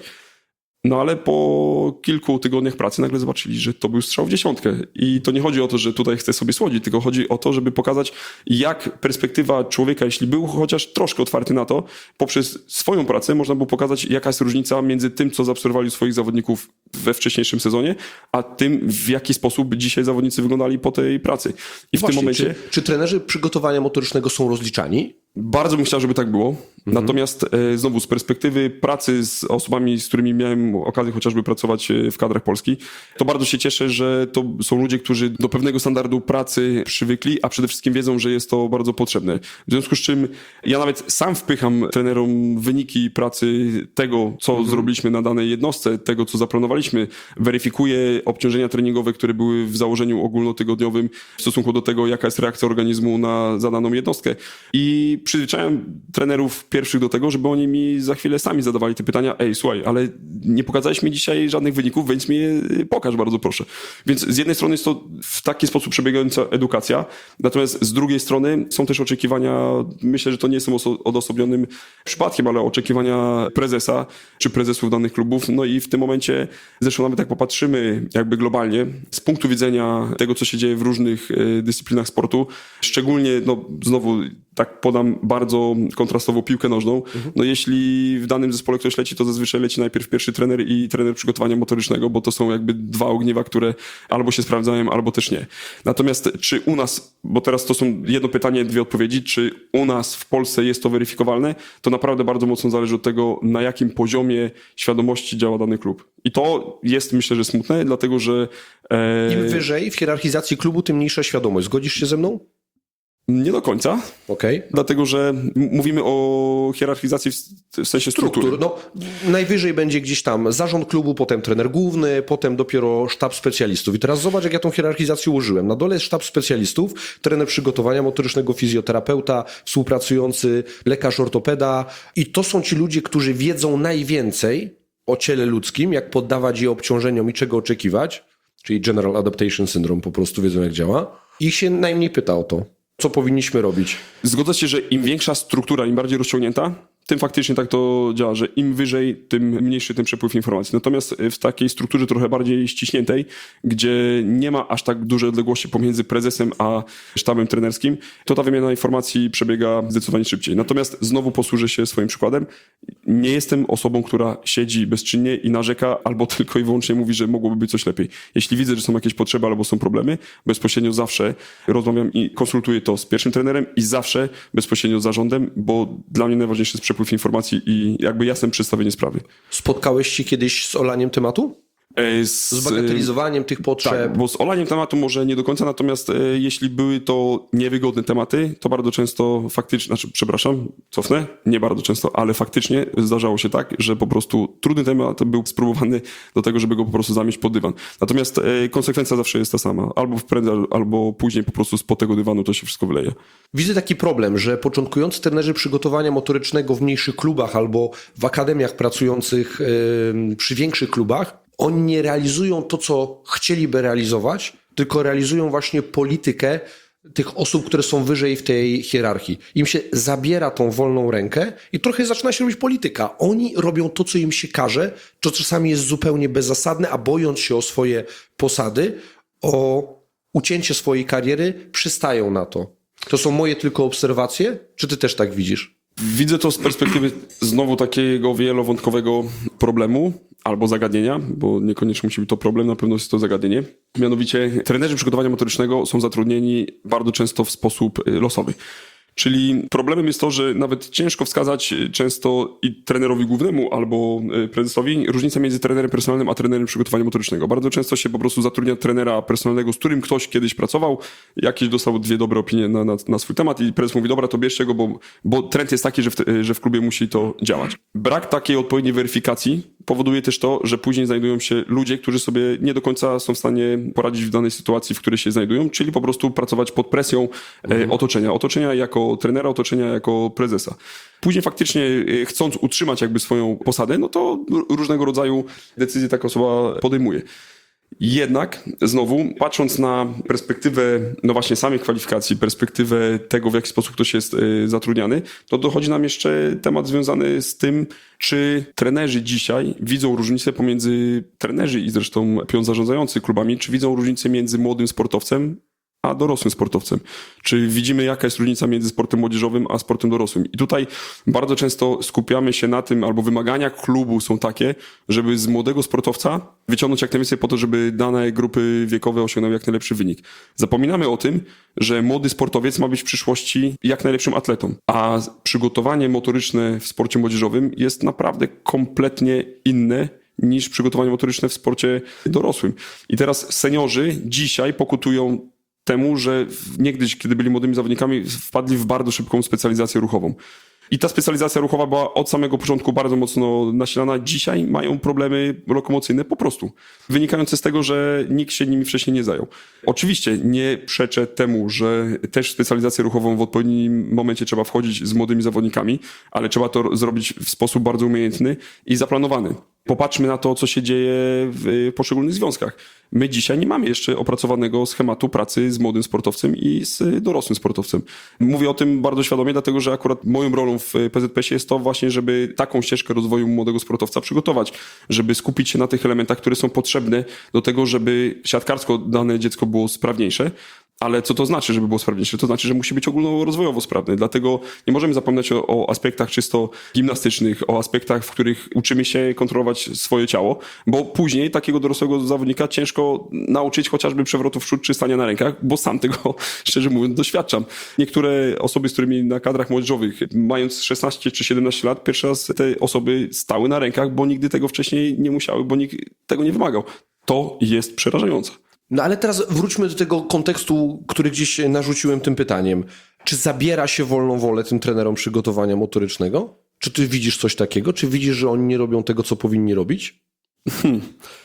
No ale po kilku tygodniach pracy nagle zobaczyli, że to był strzał w dziesiątkę. I to nie chodzi o to, że tutaj chcę sobie słodzić, tylko chodzi o to, żeby pokazać, jak perspektywa człowieka, jeśli był chociaż troszkę otwarty na to, poprzez swoją pracę można było pokazać, jaka jest różnica między tym, co zaobserwowali swoich zawodników we wcześniejszym sezonie, a tym, w jaki sposób dzisiaj zawodnicy wyglądali po tej pracy. I w Właśnie, tym momencie... Czy, czy trenerzy przygotowania motorycznego są rozliczani? Bardzo bym chciał, żeby tak było. Mhm. Natomiast e, znowu z perspektywy pracy z osobami, z którymi miałem okazję chociażby pracować w kadrach Polski, to bardzo się cieszę, że to są ludzie, którzy do pewnego standardu pracy przywykli, a przede wszystkim wiedzą, że jest to bardzo potrzebne. W związku z czym ja nawet sam wpycham trenerom wyniki pracy tego, co mhm. zrobiliśmy na danej jednostce, tego, co zaplanowaliśmy. Weryfikuję obciążenia treningowe, które były w założeniu ogólnotygodniowym w stosunku do tego, jaka jest reakcja organizmu na zadaną jednostkę. I przyzwyczajam trenerów pierwszych do tego, żeby oni mi za chwilę sami zadawali te pytania. Ej, słuchaj, ale nie pokazałeś mi dzisiaj żadnych wyników, więc mi je pokaż, bardzo proszę. Więc z jednej strony jest to w taki sposób przebiegająca edukacja, natomiast z drugiej strony są też oczekiwania, myślę, że to nie jestem odosobnionym przypadkiem, ale oczekiwania prezesa czy prezesów danych klubów. No i w tym momencie, zresztą nawet jak popatrzymy jakby globalnie, z punktu widzenia tego, co się dzieje w różnych dyscyplinach sportu, szczególnie, no znowu tak podam bardzo kontrastową piłkę nożną. Mhm. No jeśli w danym zespole ktoś leci, to zazwyczaj leci najpierw pierwszy trener i trener przygotowania motorycznego, bo to są jakby dwa ogniwa, które albo się sprawdzają, albo też nie. Natomiast czy u nas, bo teraz to są jedno pytanie, dwie odpowiedzi, czy u nas w Polsce jest to weryfikowalne, to naprawdę bardzo mocno zależy od tego, na jakim poziomie świadomości działa dany klub. I to jest, myślę, że smutne, dlatego że... E... Im wyżej w hierarchizacji klubu, tym mniejsza świadomość. Zgodzisz się ze mną? Nie do końca, okay. Dlatego że mówimy o hierarchizacji w sensie struktury. Struktur. No, najwyżej będzie gdzieś tam zarząd klubu, potem trener główny, potem dopiero sztab specjalistów. I teraz zobacz, jak ja tą hierarchizację ułożyłem. Na dole jest sztab specjalistów, trener przygotowania motorycznego, fizjoterapeuta, współpracujący, lekarz ortopeda. I to są ci ludzie, którzy wiedzą najwięcej o ciele ludzkim, jak poddawać je obciążeniom i czego oczekiwać, czyli General Adaptation Syndrome, po prostu wiedzą, jak działa. I ich się najmniej pyta o to. Co powinniśmy robić? Zgodzę się, że im większa struktura, im bardziej rozciągnięta, tym faktycznie tak to działa, że im wyżej, tym mniejszy ten przepływ informacji. Natomiast w takiej strukturze trochę bardziej ściśniętej, gdzie nie ma aż tak dużej odległości pomiędzy prezesem a sztabem trenerskim, to ta wymiana informacji przebiega zdecydowanie szybciej. Natomiast znowu posłużę się swoim przykładem. Nie jestem osobą, która siedzi bezczynnie i narzeka albo tylko i wyłącznie mówi, że mogłoby być coś lepiej. Jeśli widzę, że są jakieś potrzeby albo są problemy, bezpośrednio zawsze rozmawiam i konsultuję to z pierwszym trenerem i zawsze bezpośrednio z zarządem, bo dla mnie najważniejsze jest przepływ informacji i jakby jasne przedstawienie sprawy. Spotkałeś się kiedyś z olaniem tematu? Z, z bagatelizowaniem tych potrzeb? Tak, bo z olaniem tematu może nie do końca, natomiast e, jeśli były to niewygodne tematy, to bardzo często faktycznie, znaczy przepraszam, cofnę, nie bardzo często, ale faktycznie zdarzało się tak, że po prostu trudny temat był spróbowany do tego, żeby go po prostu zamieść pod dywan. Natomiast e, konsekwencja zawsze jest ta sama. Albo wprędza, albo później po prostu spod tego dywanu to się wszystko wyleje. Widzę taki problem, że początkujący trenerzy przygotowania motorycznego w mniejszych klubach albo w akademiach pracujących yy, przy większych klubach, oni nie realizują to, co chcieliby realizować, tylko realizują właśnie politykę tych osób, które są wyżej w tej hierarchii. Im się zabiera tą wolną rękę i trochę zaczyna się robić polityka. Oni robią to, co im się każe, co czasami jest zupełnie bezzasadne, a bojąc się o swoje posady, o ucięcie swojej kariery, przystają na to. To są moje tylko obserwacje? Czy ty też tak widzisz? Widzę to z perspektywy znowu takiego wielowątkowego problemu albo zagadnienia, bo niekoniecznie musi być to problem, na pewno jest to zagadnienie. Mianowicie trenerzy przygotowania motorycznego są zatrudnieni bardzo często w sposób losowy. Czyli problemem jest to, że nawet ciężko wskazać często i trenerowi głównemu albo prezesowi różnicę między trenerem personalnym a trenerem przygotowania motorycznego. Bardzo często się po prostu zatrudnia trenera personalnego, z którym ktoś kiedyś pracował, jakieś dostał dwie dobre opinie na, na, na swój temat i prezes mówi, dobra, to bierzcie go, bo, bo trend jest taki, że w, że w klubie musi to działać. Brak takiej odpowiedniej weryfikacji powoduje też to, że później znajdują się ludzie, którzy sobie nie do końca są w stanie poradzić w danej sytuacji, w której się znajdują, czyli po prostu pracować pod presją mhm. otoczenia. Otoczenia jako trenera, otoczenia jako prezesa. Później faktycznie chcąc utrzymać jakby swoją posadę, no to różnego rodzaju decyzje taka osoba podejmuje. Jednak znowu, patrząc na perspektywę no właśnie samej kwalifikacji, perspektywę tego, w jaki sposób ktoś jest y, zatrudniany, to dochodzi nam jeszcze temat związany z tym, czy trenerzy dzisiaj widzą różnicę pomiędzy, trenerzy i zresztą pion zarządzający klubami, czy widzą różnicę między młodym sportowcem a dorosłym sportowcem. Czy widzimy, jaka jest różnica między sportem młodzieżowym a sportem dorosłym. I tutaj bardzo często skupiamy się na tym, albo wymagania klubu są takie, żeby z młodego sportowca wyciągnąć jak najwięcej po to, żeby dane grupy wiekowe osiągnęły jak najlepszy wynik. Zapominamy o tym, że młody sportowiec ma być w przyszłości jak najlepszym atletą, a przygotowanie motoryczne w sporcie młodzieżowym jest naprawdę kompletnie inne niż przygotowanie motoryczne w sporcie dorosłym. I teraz seniorzy dzisiaj pokutują temu, że niegdyś, kiedy byli młodymi zawodnikami, wpadli w bardzo szybką specjalizację ruchową. I ta specjalizacja ruchowa była od samego początku bardzo mocno nasilana. Dzisiaj mają problemy lokomocyjne po prostu, wynikające z tego, że nikt się nimi wcześniej nie zajął. Oczywiście nie przeczę temu, że też w specjalizację ruchową w odpowiednim momencie trzeba wchodzić z młodymi zawodnikami, ale trzeba to zrobić w sposób bardzo umiejętny i zaplanowany. Popatrzmy na to, co się dzieje w poszczególnych związkach. My dzisiaj nie mamy jeszcze opracowanego schematu pracy z młodym sportowcem i z dorosłym sportowcem. Mówię o tym bardzo świadomie, dlatego że akurat moją rolą w P Z P S ie jest to właśnie, żeby taką ścieżkę rozwoju młodego sportowca przygotować, żeby skupić się na tych elementach, które są potrzebne do tego, żeby siatkarsko dane dziecko było sprawniejsze. Ale co to znaczy, żeby było sprawniejsze? To znaczy, że musi być ogólnorozwojowo sprawny. Dlatego nie możemy zapominać o, o aspektach czysto gimnastycznych, o aspektach, w których uczymy się kontrolować swoje ciało, bo później takiego dorosłego zawodnika ciężko nauczyć chociażby przewrotu w przód czy stania na rękach, bo sam tego, szczerze mówiąc, doświadczam. Niektóre osoby, z którymi na kadrach młodzieżowych, mając szesnaście czy siedemnaście lat, pierwszy raz te osoby stały na rękach, bo nigdy tego wcześniej nie musiały, bo nikt tego nie wymagał. To jest przerażające. No ale teraz wróćmy do tego kontekstu, który gdzieś narzuciłem tym pytaniem. Czy zabiera się wolną wolę tym trenerom przygotowania motorycznego? Czy ty widzisz coś takiego? Czy widzisz, że oni nie robią tego, co powinni robić? Hmm.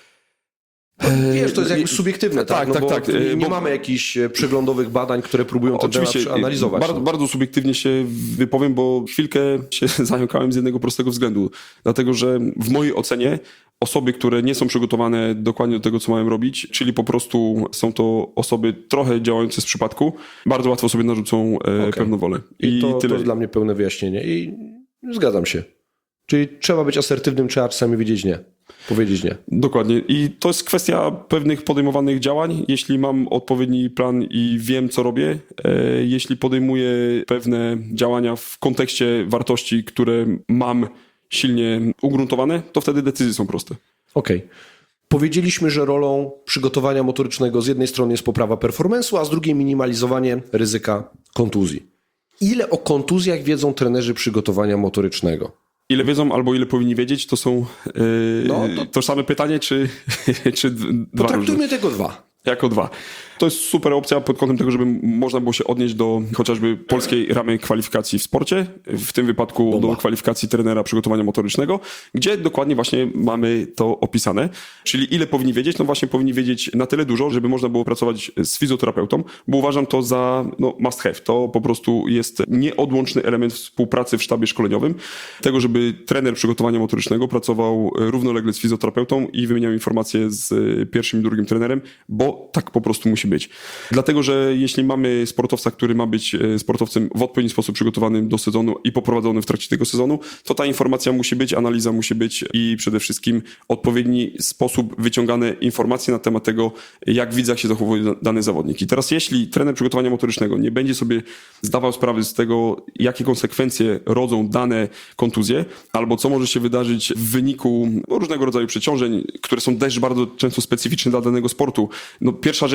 No, wiesz, to jest jakby subiektywne, tak? Tak, no tak, bo tak. Nie, nie Bo... mamy jakichś przeglądowych badań, które próbują ten temat analizować. Bardzo, no. bardzo subiektywnie się wypowiem, bo chwilkę się zająkałem z jednego prostego względu. Dlatego, że w mojej ocenie osoby, które nie są przygotowane dokładnie do tego, co mają robić, czyli po prostu są to osoby trochę działające z przypadku, bardzo łatwo sobie narzucą okay. pewną wolę. I, I to, tyle. to jest dla mnie pełne wyjaśnienie. I zgadzam się. Czyli trzeba być asertywnym, trzeba czasami wiedzieć nie. Powiedzieć nie. Dokładnie. I to jest kwestia pewnych podejmowanych działań. Jeśli mam odpowiedni plan i wiem, co robię, e, jeśli podejmuję pewne działania w kontekście wartości, które mam silnie ugruntowane, to wtedy decyzje są proste. Okej. Okay. Powiedzieliśmy, że rolą przygotowania motorycznego z jednej strony jest poprawa performance'u, a z drugiej minimalizowanie ryzyka kontuzji. Ile o kontuzjach wiedzą trenerzy przygotowania motorycznego? Ile wiedzą albo ile powinni wiedzieć, to są yy, no, to... tożsame pytanie, czy, czy dwa Potraktujmy różne? tego dwa. Jako dwa. To jest super opcja pod kątem tego, żeby można było się odnieść do chociażby polskiej ramy kwalifikacji w sporcie, w tym wypadku Bomba. do kwalifikacji trenera przygotowania motorycznego, gdzie dokładnie właśnie mamy to opisane. Czyli ile powinni wiedzieć? No właśnie powinni wiedzieć na tyle dużo, żeby można było pracować z fizjoterapeutą, bo uważam to za no, must have. To po prostu jest nieodłączny element współpracy w sztabie szkoleniowym, tego, żeby trener przygotowania motorycznego pracował równolegle z fizjoterapeutą i wymieniał informacje z pierwszym i drugim trenerem, bo tak po prostu musi być. Dlatego, że jeśli mamy sportowca, który ma być sportowcem w odpowiedni sposób przygotowanym do sezonu i poprowadzonym w trakcie tego sezonu, to ta informacja musi być, analiza musi być i przede wszystkim odpowiedni sposób wyciągane informacje na temat tego, jak w widzach się zachowuje dany zawodnik. I teraz jeśli trener przygotowania motorycznego nie będzie sobie zdawał sprawy z tego, jakie konsekwencje rodzą dane kontuzje, albo co może się wydarzyć w wyniku różnego rodzaju przeciążeń, które są też bardzo często specyficzne dla danego sportu. No, pierwsza rzecz, którą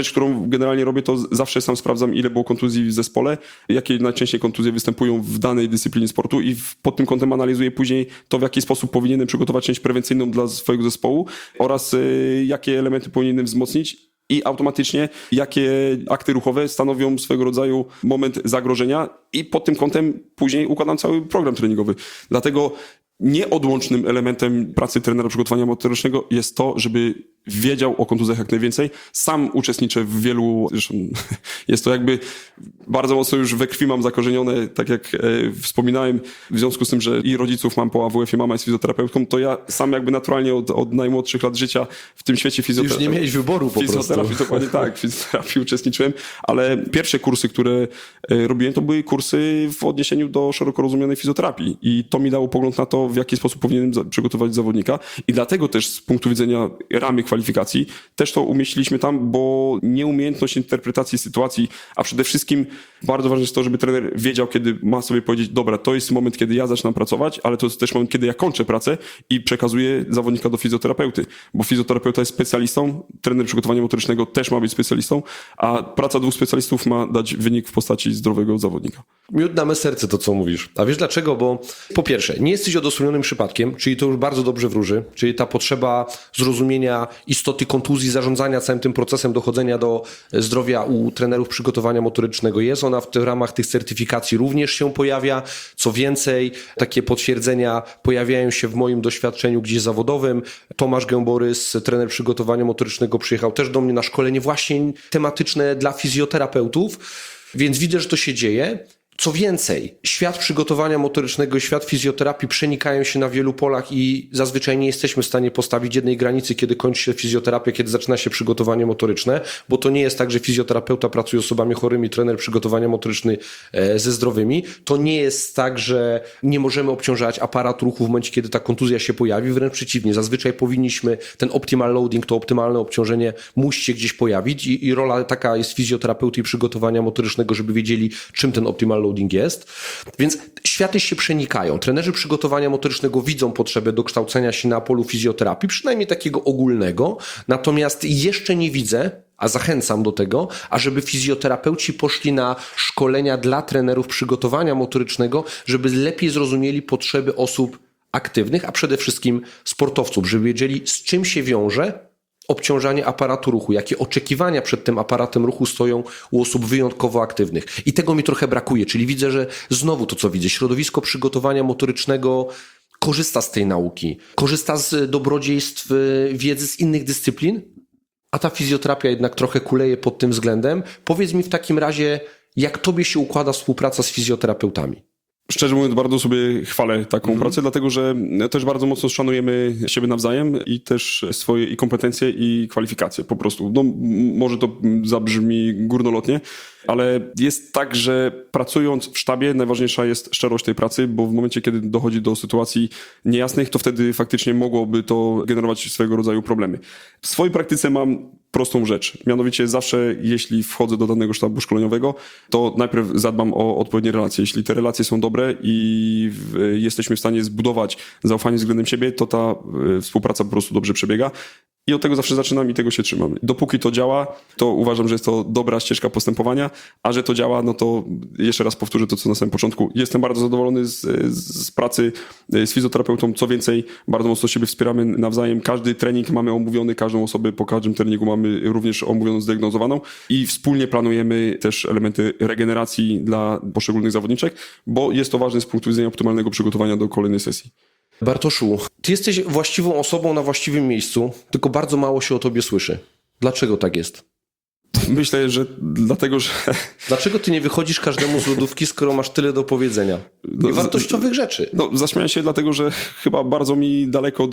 generalnie robię to, zawsze sam sprawdzam, ile było kontuzji w zespole, jakie najczęściej kontuzje występują w danej dyscyplinie sportu i w, pod tym kątem analizuję później to, w jaki sposób powinienem przygotować część prewencyjną dla swojego zespołu oraz y, jakie elementy powinienem wzmocnić i automatycznie jakie akty ruchowe stanowią swego rodzaju moment zagrożenia i pod tym kątem później układam cały program treningowy. Dlatego nieodłącznym elementem pracy trenera przygotowania motorycznego jest to, żeby wiedział o kontuzjach jak najwięcej. Sam uczestniczę w wielu, zresztą jest to jakby bardzo mocno już we krwi mam zakorzenione, tak jak e, wspominałem, w związku z tym, że i rodziców mam po A W F-ie, mama jest fizjoterapeutką, to ja sam jakby naturalnie od, od najmłodszych lat życia w tym świecie fizjoterapii. Już nie miałeś wyboru po fizjoterapii, prostu. Dokładnie tak, w fizjoterapii uczestniczyłem, ale pierwsze kursy, które e, robiłem, to były kursy w odniesieniu do szeroko rozumianej fizjoterapii i to mi dało pogląd na to, w jaki sposób powinienem za- przygotować zawodnika i dlatego też z punktu widzenia ramy kwalifikacji też to umieściliśmy tam, bo nieumiejętność interpretacji sytuacji, a przede wszystkim bardzo ważne jest to, żeby trener wiedział, kiedy ma sobie powiedzieć, dobra, to jest moment, kiedy ja zaczynam pracować, ale to jest też moment, kiedy ja kończę pracę i przekazuję zawodnika do fizjoterapeuty, bo fizjoterapeuta jest specjalistą, trener przygotowania motorycznego też ma być specjalistą, a praca dwóch specjalistów ma dać wynik w postaci zdrowego zawodnika. Miód na me serce to, co mówisz. A wiesz dlaczego? Bo po pierwsze, nie jesteś odosobnionym przypadkiem, czyli to już bardzo dobrze wróży, czyli ta potrzeba zrozumienia istoty kontuzji, zarządzania całym tym procesem dochodzenia do zdrowia u trenerów przygotowania motorycznego jest. Ona w, w ramach tych certyfikacji również się pojawia. Co więcej, takie potwierdzenia pojawiają się w moim doświadczeniu gdzieś zawodowym. Tomasz Gęborys, trener przygotowania motorycznego, przyjechał też do mnie na szkolenie właśnie tematyczne dla fizjoterapeutów, więc widzę, że to się dzieje. Co więcej, świat przygotowania motorycznego i świat fizjoterapii przenikają się na wielu polach i zazwyczaj nie jesteśmy w stanie postawić jednej granicy, kiedy kończy się fizjoterapia, kiedy zaczyna się przygotowanie motoryczne, bo to nie jest tak, że fizjoterapeuta pracuje z osobami chorymi, trener przygotowania motoryczny ze zdrowymi. To nie jest tak, że nie możemy obciążać aparatu ruchu w momencie, kiedy ta kontuzja się pojawi, wręcz przeciwnie. Zazwyczaj powinniśmy, ten optimal loading, to optymalne obciążenie musi się gdzieś pojawić i, i rola taka jest fizjoterapeuty i przygotowania motorycznego, żeby wiedzieli, czym ten optimal loading jest. Więc światy się przenikają. Trenerzy przygotowania motorycznego widzą potrzebę dokształcenia się na polu fizjoterapii, przynajmniej takiego ogólnego, natomiast jeszcze nie widzę, a zachęcam do tego, ażeby fizjoterapeuci poszli na szkolenia dla trenerów przygotowania motorycznego, żeby lepiej zrozumieli potrzeby osób aktywnych, a przede wszystkim sportowców, żeby wiedzieli, z czym się wiąże obciążanie aparatu ruchu, jakie oczekiwania przed tym aparatem ruchu stoją u osób wyjątkowo aktywnych. I tego mi trochę brakuje, czyli widzę, że znowu to, co widzę, środowisko przygotowania motorycznego korzysta z tej nauki, korzysta z dobrodziejstw wiedzy z innych dyscyplin, a ta fizjoterapia jednak trochę kuleje pod tym względem. Powiedz mi w takim razie, jak tobie się układa współpraca z fizjoterapeutami? Szczerze mówiąc, bardzo sobie chwalę taką mm. pracę, dlatego że też bardzo mocno szanujemy siebie nawzajem i też swoje i kompetencje i kwalifikacje po prostu. No, może to zabrzmi górnolotnie, ale jest tak, że pracując w sztabie najważniejsza jest szczerość tej pracy, bo w momencie, kiedy dochodzi do sytuacji niejasnych, to wtedy faktycznie mogłoby to generować swego rodzaju problemy. W swojej praktyce mam prostą rzecz. Mianowicie zawsze, jeśli wchodzę do danego sztabu szkoleniowego, to najpierw zadbam o odpowiednie relacje. Jeśli te relacje są dobre i w, jesteśmy w stanie zbudować zaufanie względem siebie, to ta y, współpraca po prostu dobrze przebiega. I od tego zawsze zaczynam i tego się trzymam. Dopóki to działa, to uważam, że jest to dobra ścieżka postępowania, a że to działa, no to jeszcze raz powtórzę to, co na samym początku. Jestem bardzo zadowolony z, z pracy z fizjoterapeutą. Co więcej, bardzo mocno siebie wspieramy nawzajem. Każdy trening mamy omówiony, każdą osobę po każdym treningu mamy również omówioną, zdiagnozowaną i wspólnie planujemy też elementy regeneracji dla poszczególnych zawodniczek, bo jest to ważne z punktu widzenia optymalnego przygotowania do kolejnej sesji. Bartoszu, ty jesteś właściwą osobą na właściwym miejscu, tylko bardzo mało się o tobie słyszy. Dlaczego tak jest? Myślę, że dlatego, że... Dlaczego ty nie wychodzisz każdemu z lodówki, skoro masz tyle do powiedzenia? I wartościowych rzeczy. No, zaśmiałem się dlatego, że chyba bardzo mi daleko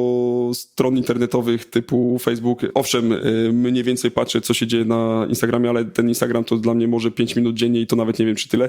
do stron internetowych typu Facebook. Owszem, mniej więcej patrzę, co się dzieje na Instagramie, ale ten Instagram to dla mnie może pięć minut dziennie i to nawet nie wiem, czy tyle.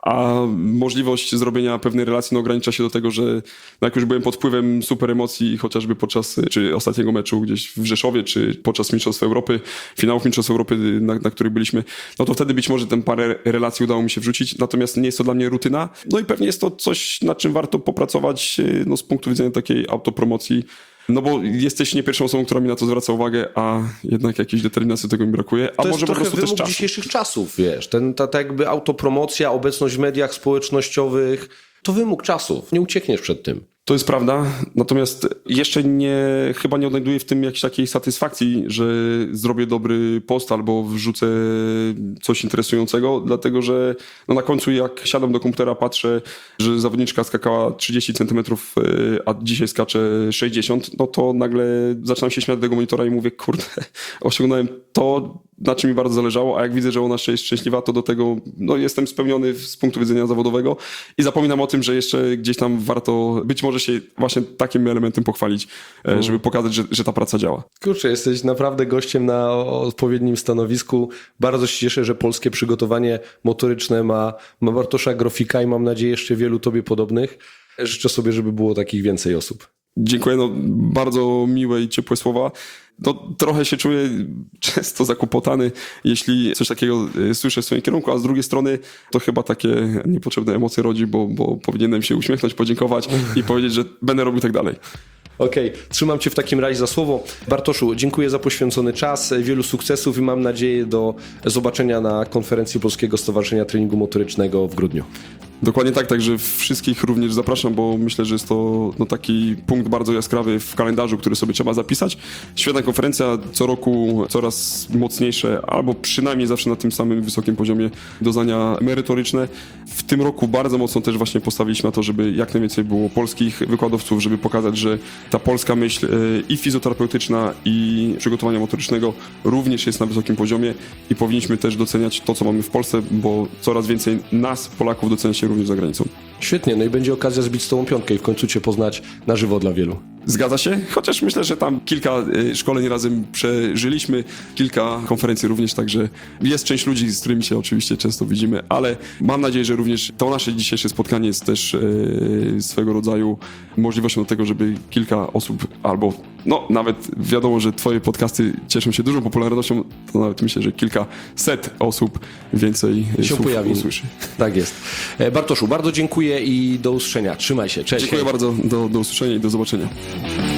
A możliwość zrobienia pewnej relacji no, ogranicza się do tego, że no, jak już byłem pod wpływem super emocji, chociażby podczas czy ostatniego meczu gdzieś w Rzeszowie, czy podczas Mistrzostw Europy, finałów Mistrzostw Europy, na, na których byliśmy, no to wtedy być może tę parę relacji udało mi się wrzucić, natomiast nie jest to dla mnie rutyna. No i pewnie jest to coś, nad czym warto popracować no, z punktu widzenia takiej autopromocji, No bo jesteś nie pierwszą osobą, która mi na to zwraca uwagę, a jednak jakiejś determinacji tego mi brakuje. A To może jest po trochę prostu też wymóg czas. dzisiejszych czasów, wiesz. Ten, ta, ta jakby autopromocja, obecność w mediach społecznościowych, to wymóg czasów. Nie uciekniesz przed tym. To jest prawda, natomiast jeszcze nie, chyba nie odnajduję w tym jakiejś takiej satysfakcji, że zrobię dobry post albo wrzucę coś interesującego, dlatego że no na końcu jak siadam do komputera, patrzę, że zawodniczka skakała trzydzieści centymetrów, a dzisiaj skacze sześćdziesiąt, no to nagle zaczynam się śmiać do tego monitora i mówię, kurde, osiągnąłem to, na czym mi bardzo zależało, a jak widzę, że ona jest szczęśliwa, to do tego no, jestem spełniony z punktu widzenia zawodowego i zapominam o tym, że jeszcze gdzieś tam warto być może się właśnie takim elementem pochwalić, mm. żeby pokazać, że, że ta praca działa. Kurczę, jesteś naprawdę gościem na odpowiednim stanowisku. Bardzo się cieszę, że polskie przygotowanie motoryczne ma, ma Bartosza Grofika i mam nadzieję jeszcze wielu tobie podobnych. Życzę sobie, żeby było takich więcej osób. Dziękuję, no bardzo miłe i ciepłe słowa. No, trochę się czuję często zakłopotany, jeśli coś takiego słyszę w swoim kierunku, a z drugiej strony to chyba takie niepotrzebne emocje rodzi, bo, bo powinienem się uśmiechnąć, podziękować i powiedzieć, że będę robił tak dalej. Okej, okay. Trzymam cię w takim razie za słowo. Bartoszu, dziękuję za poświęcony czas, wielu sukcesów i mam nadzieję do zobaczenia na konferencji Polskiego Stowarzyszenia Treningu Motorycznego w grudniu. Dokładnie tak, także wszystkich również zapraszam, bo myślę, że jest to no, taki punkt bardzo jaskrawy w kalendarzu, który sobie trzeba zapisać. Świetna konferencja, co roku coraz mocniejsze, albo przynajmniej zawsze na tym samym wysokim poziomie doznania merytoryczne. W tym roku bardzo mocno też właśnie postawiliśmy na to, żeby jak najwięcej było polskich wykładowców, żeby pokazać, że ta polska myśl i fizjoterapeutyczna, i przygotowania motorycznego również jest na wysokim poziomie i powinniśmy też doceniać to, co mamy w Polsce, bo coraz więcej nas, Polaków, docenia się również za granicą. Świetnie, no i będzie okazja zbić z tobą piątkę i w końcu cię poznać na żywo dla wielu. Zgadza się, chociaż myślę, że tam kilka szkoleń razem przeżyliśmy, kilka konferencji również, także jest część ludzi, z którymi się oczywiście często widzimy, ale mam nadzieję, że również to nasze dzisiejsze spotkanie jest też e, swego rodzaju możliwością do tego, żeby kilka osób albo no nawet wiadomo, że twoje podcasty cieszą się dużą popularnością, to nawet myślę, że kilkaset osób więcej się słów pojawi. usłyszy. Tak jest. Bartoszu, bardzo dziękuję i do usłyszenia. Trzymaj się. Cześć. Dziękuję hej. bardzo, do, do usłyszenia i do zobaczenia.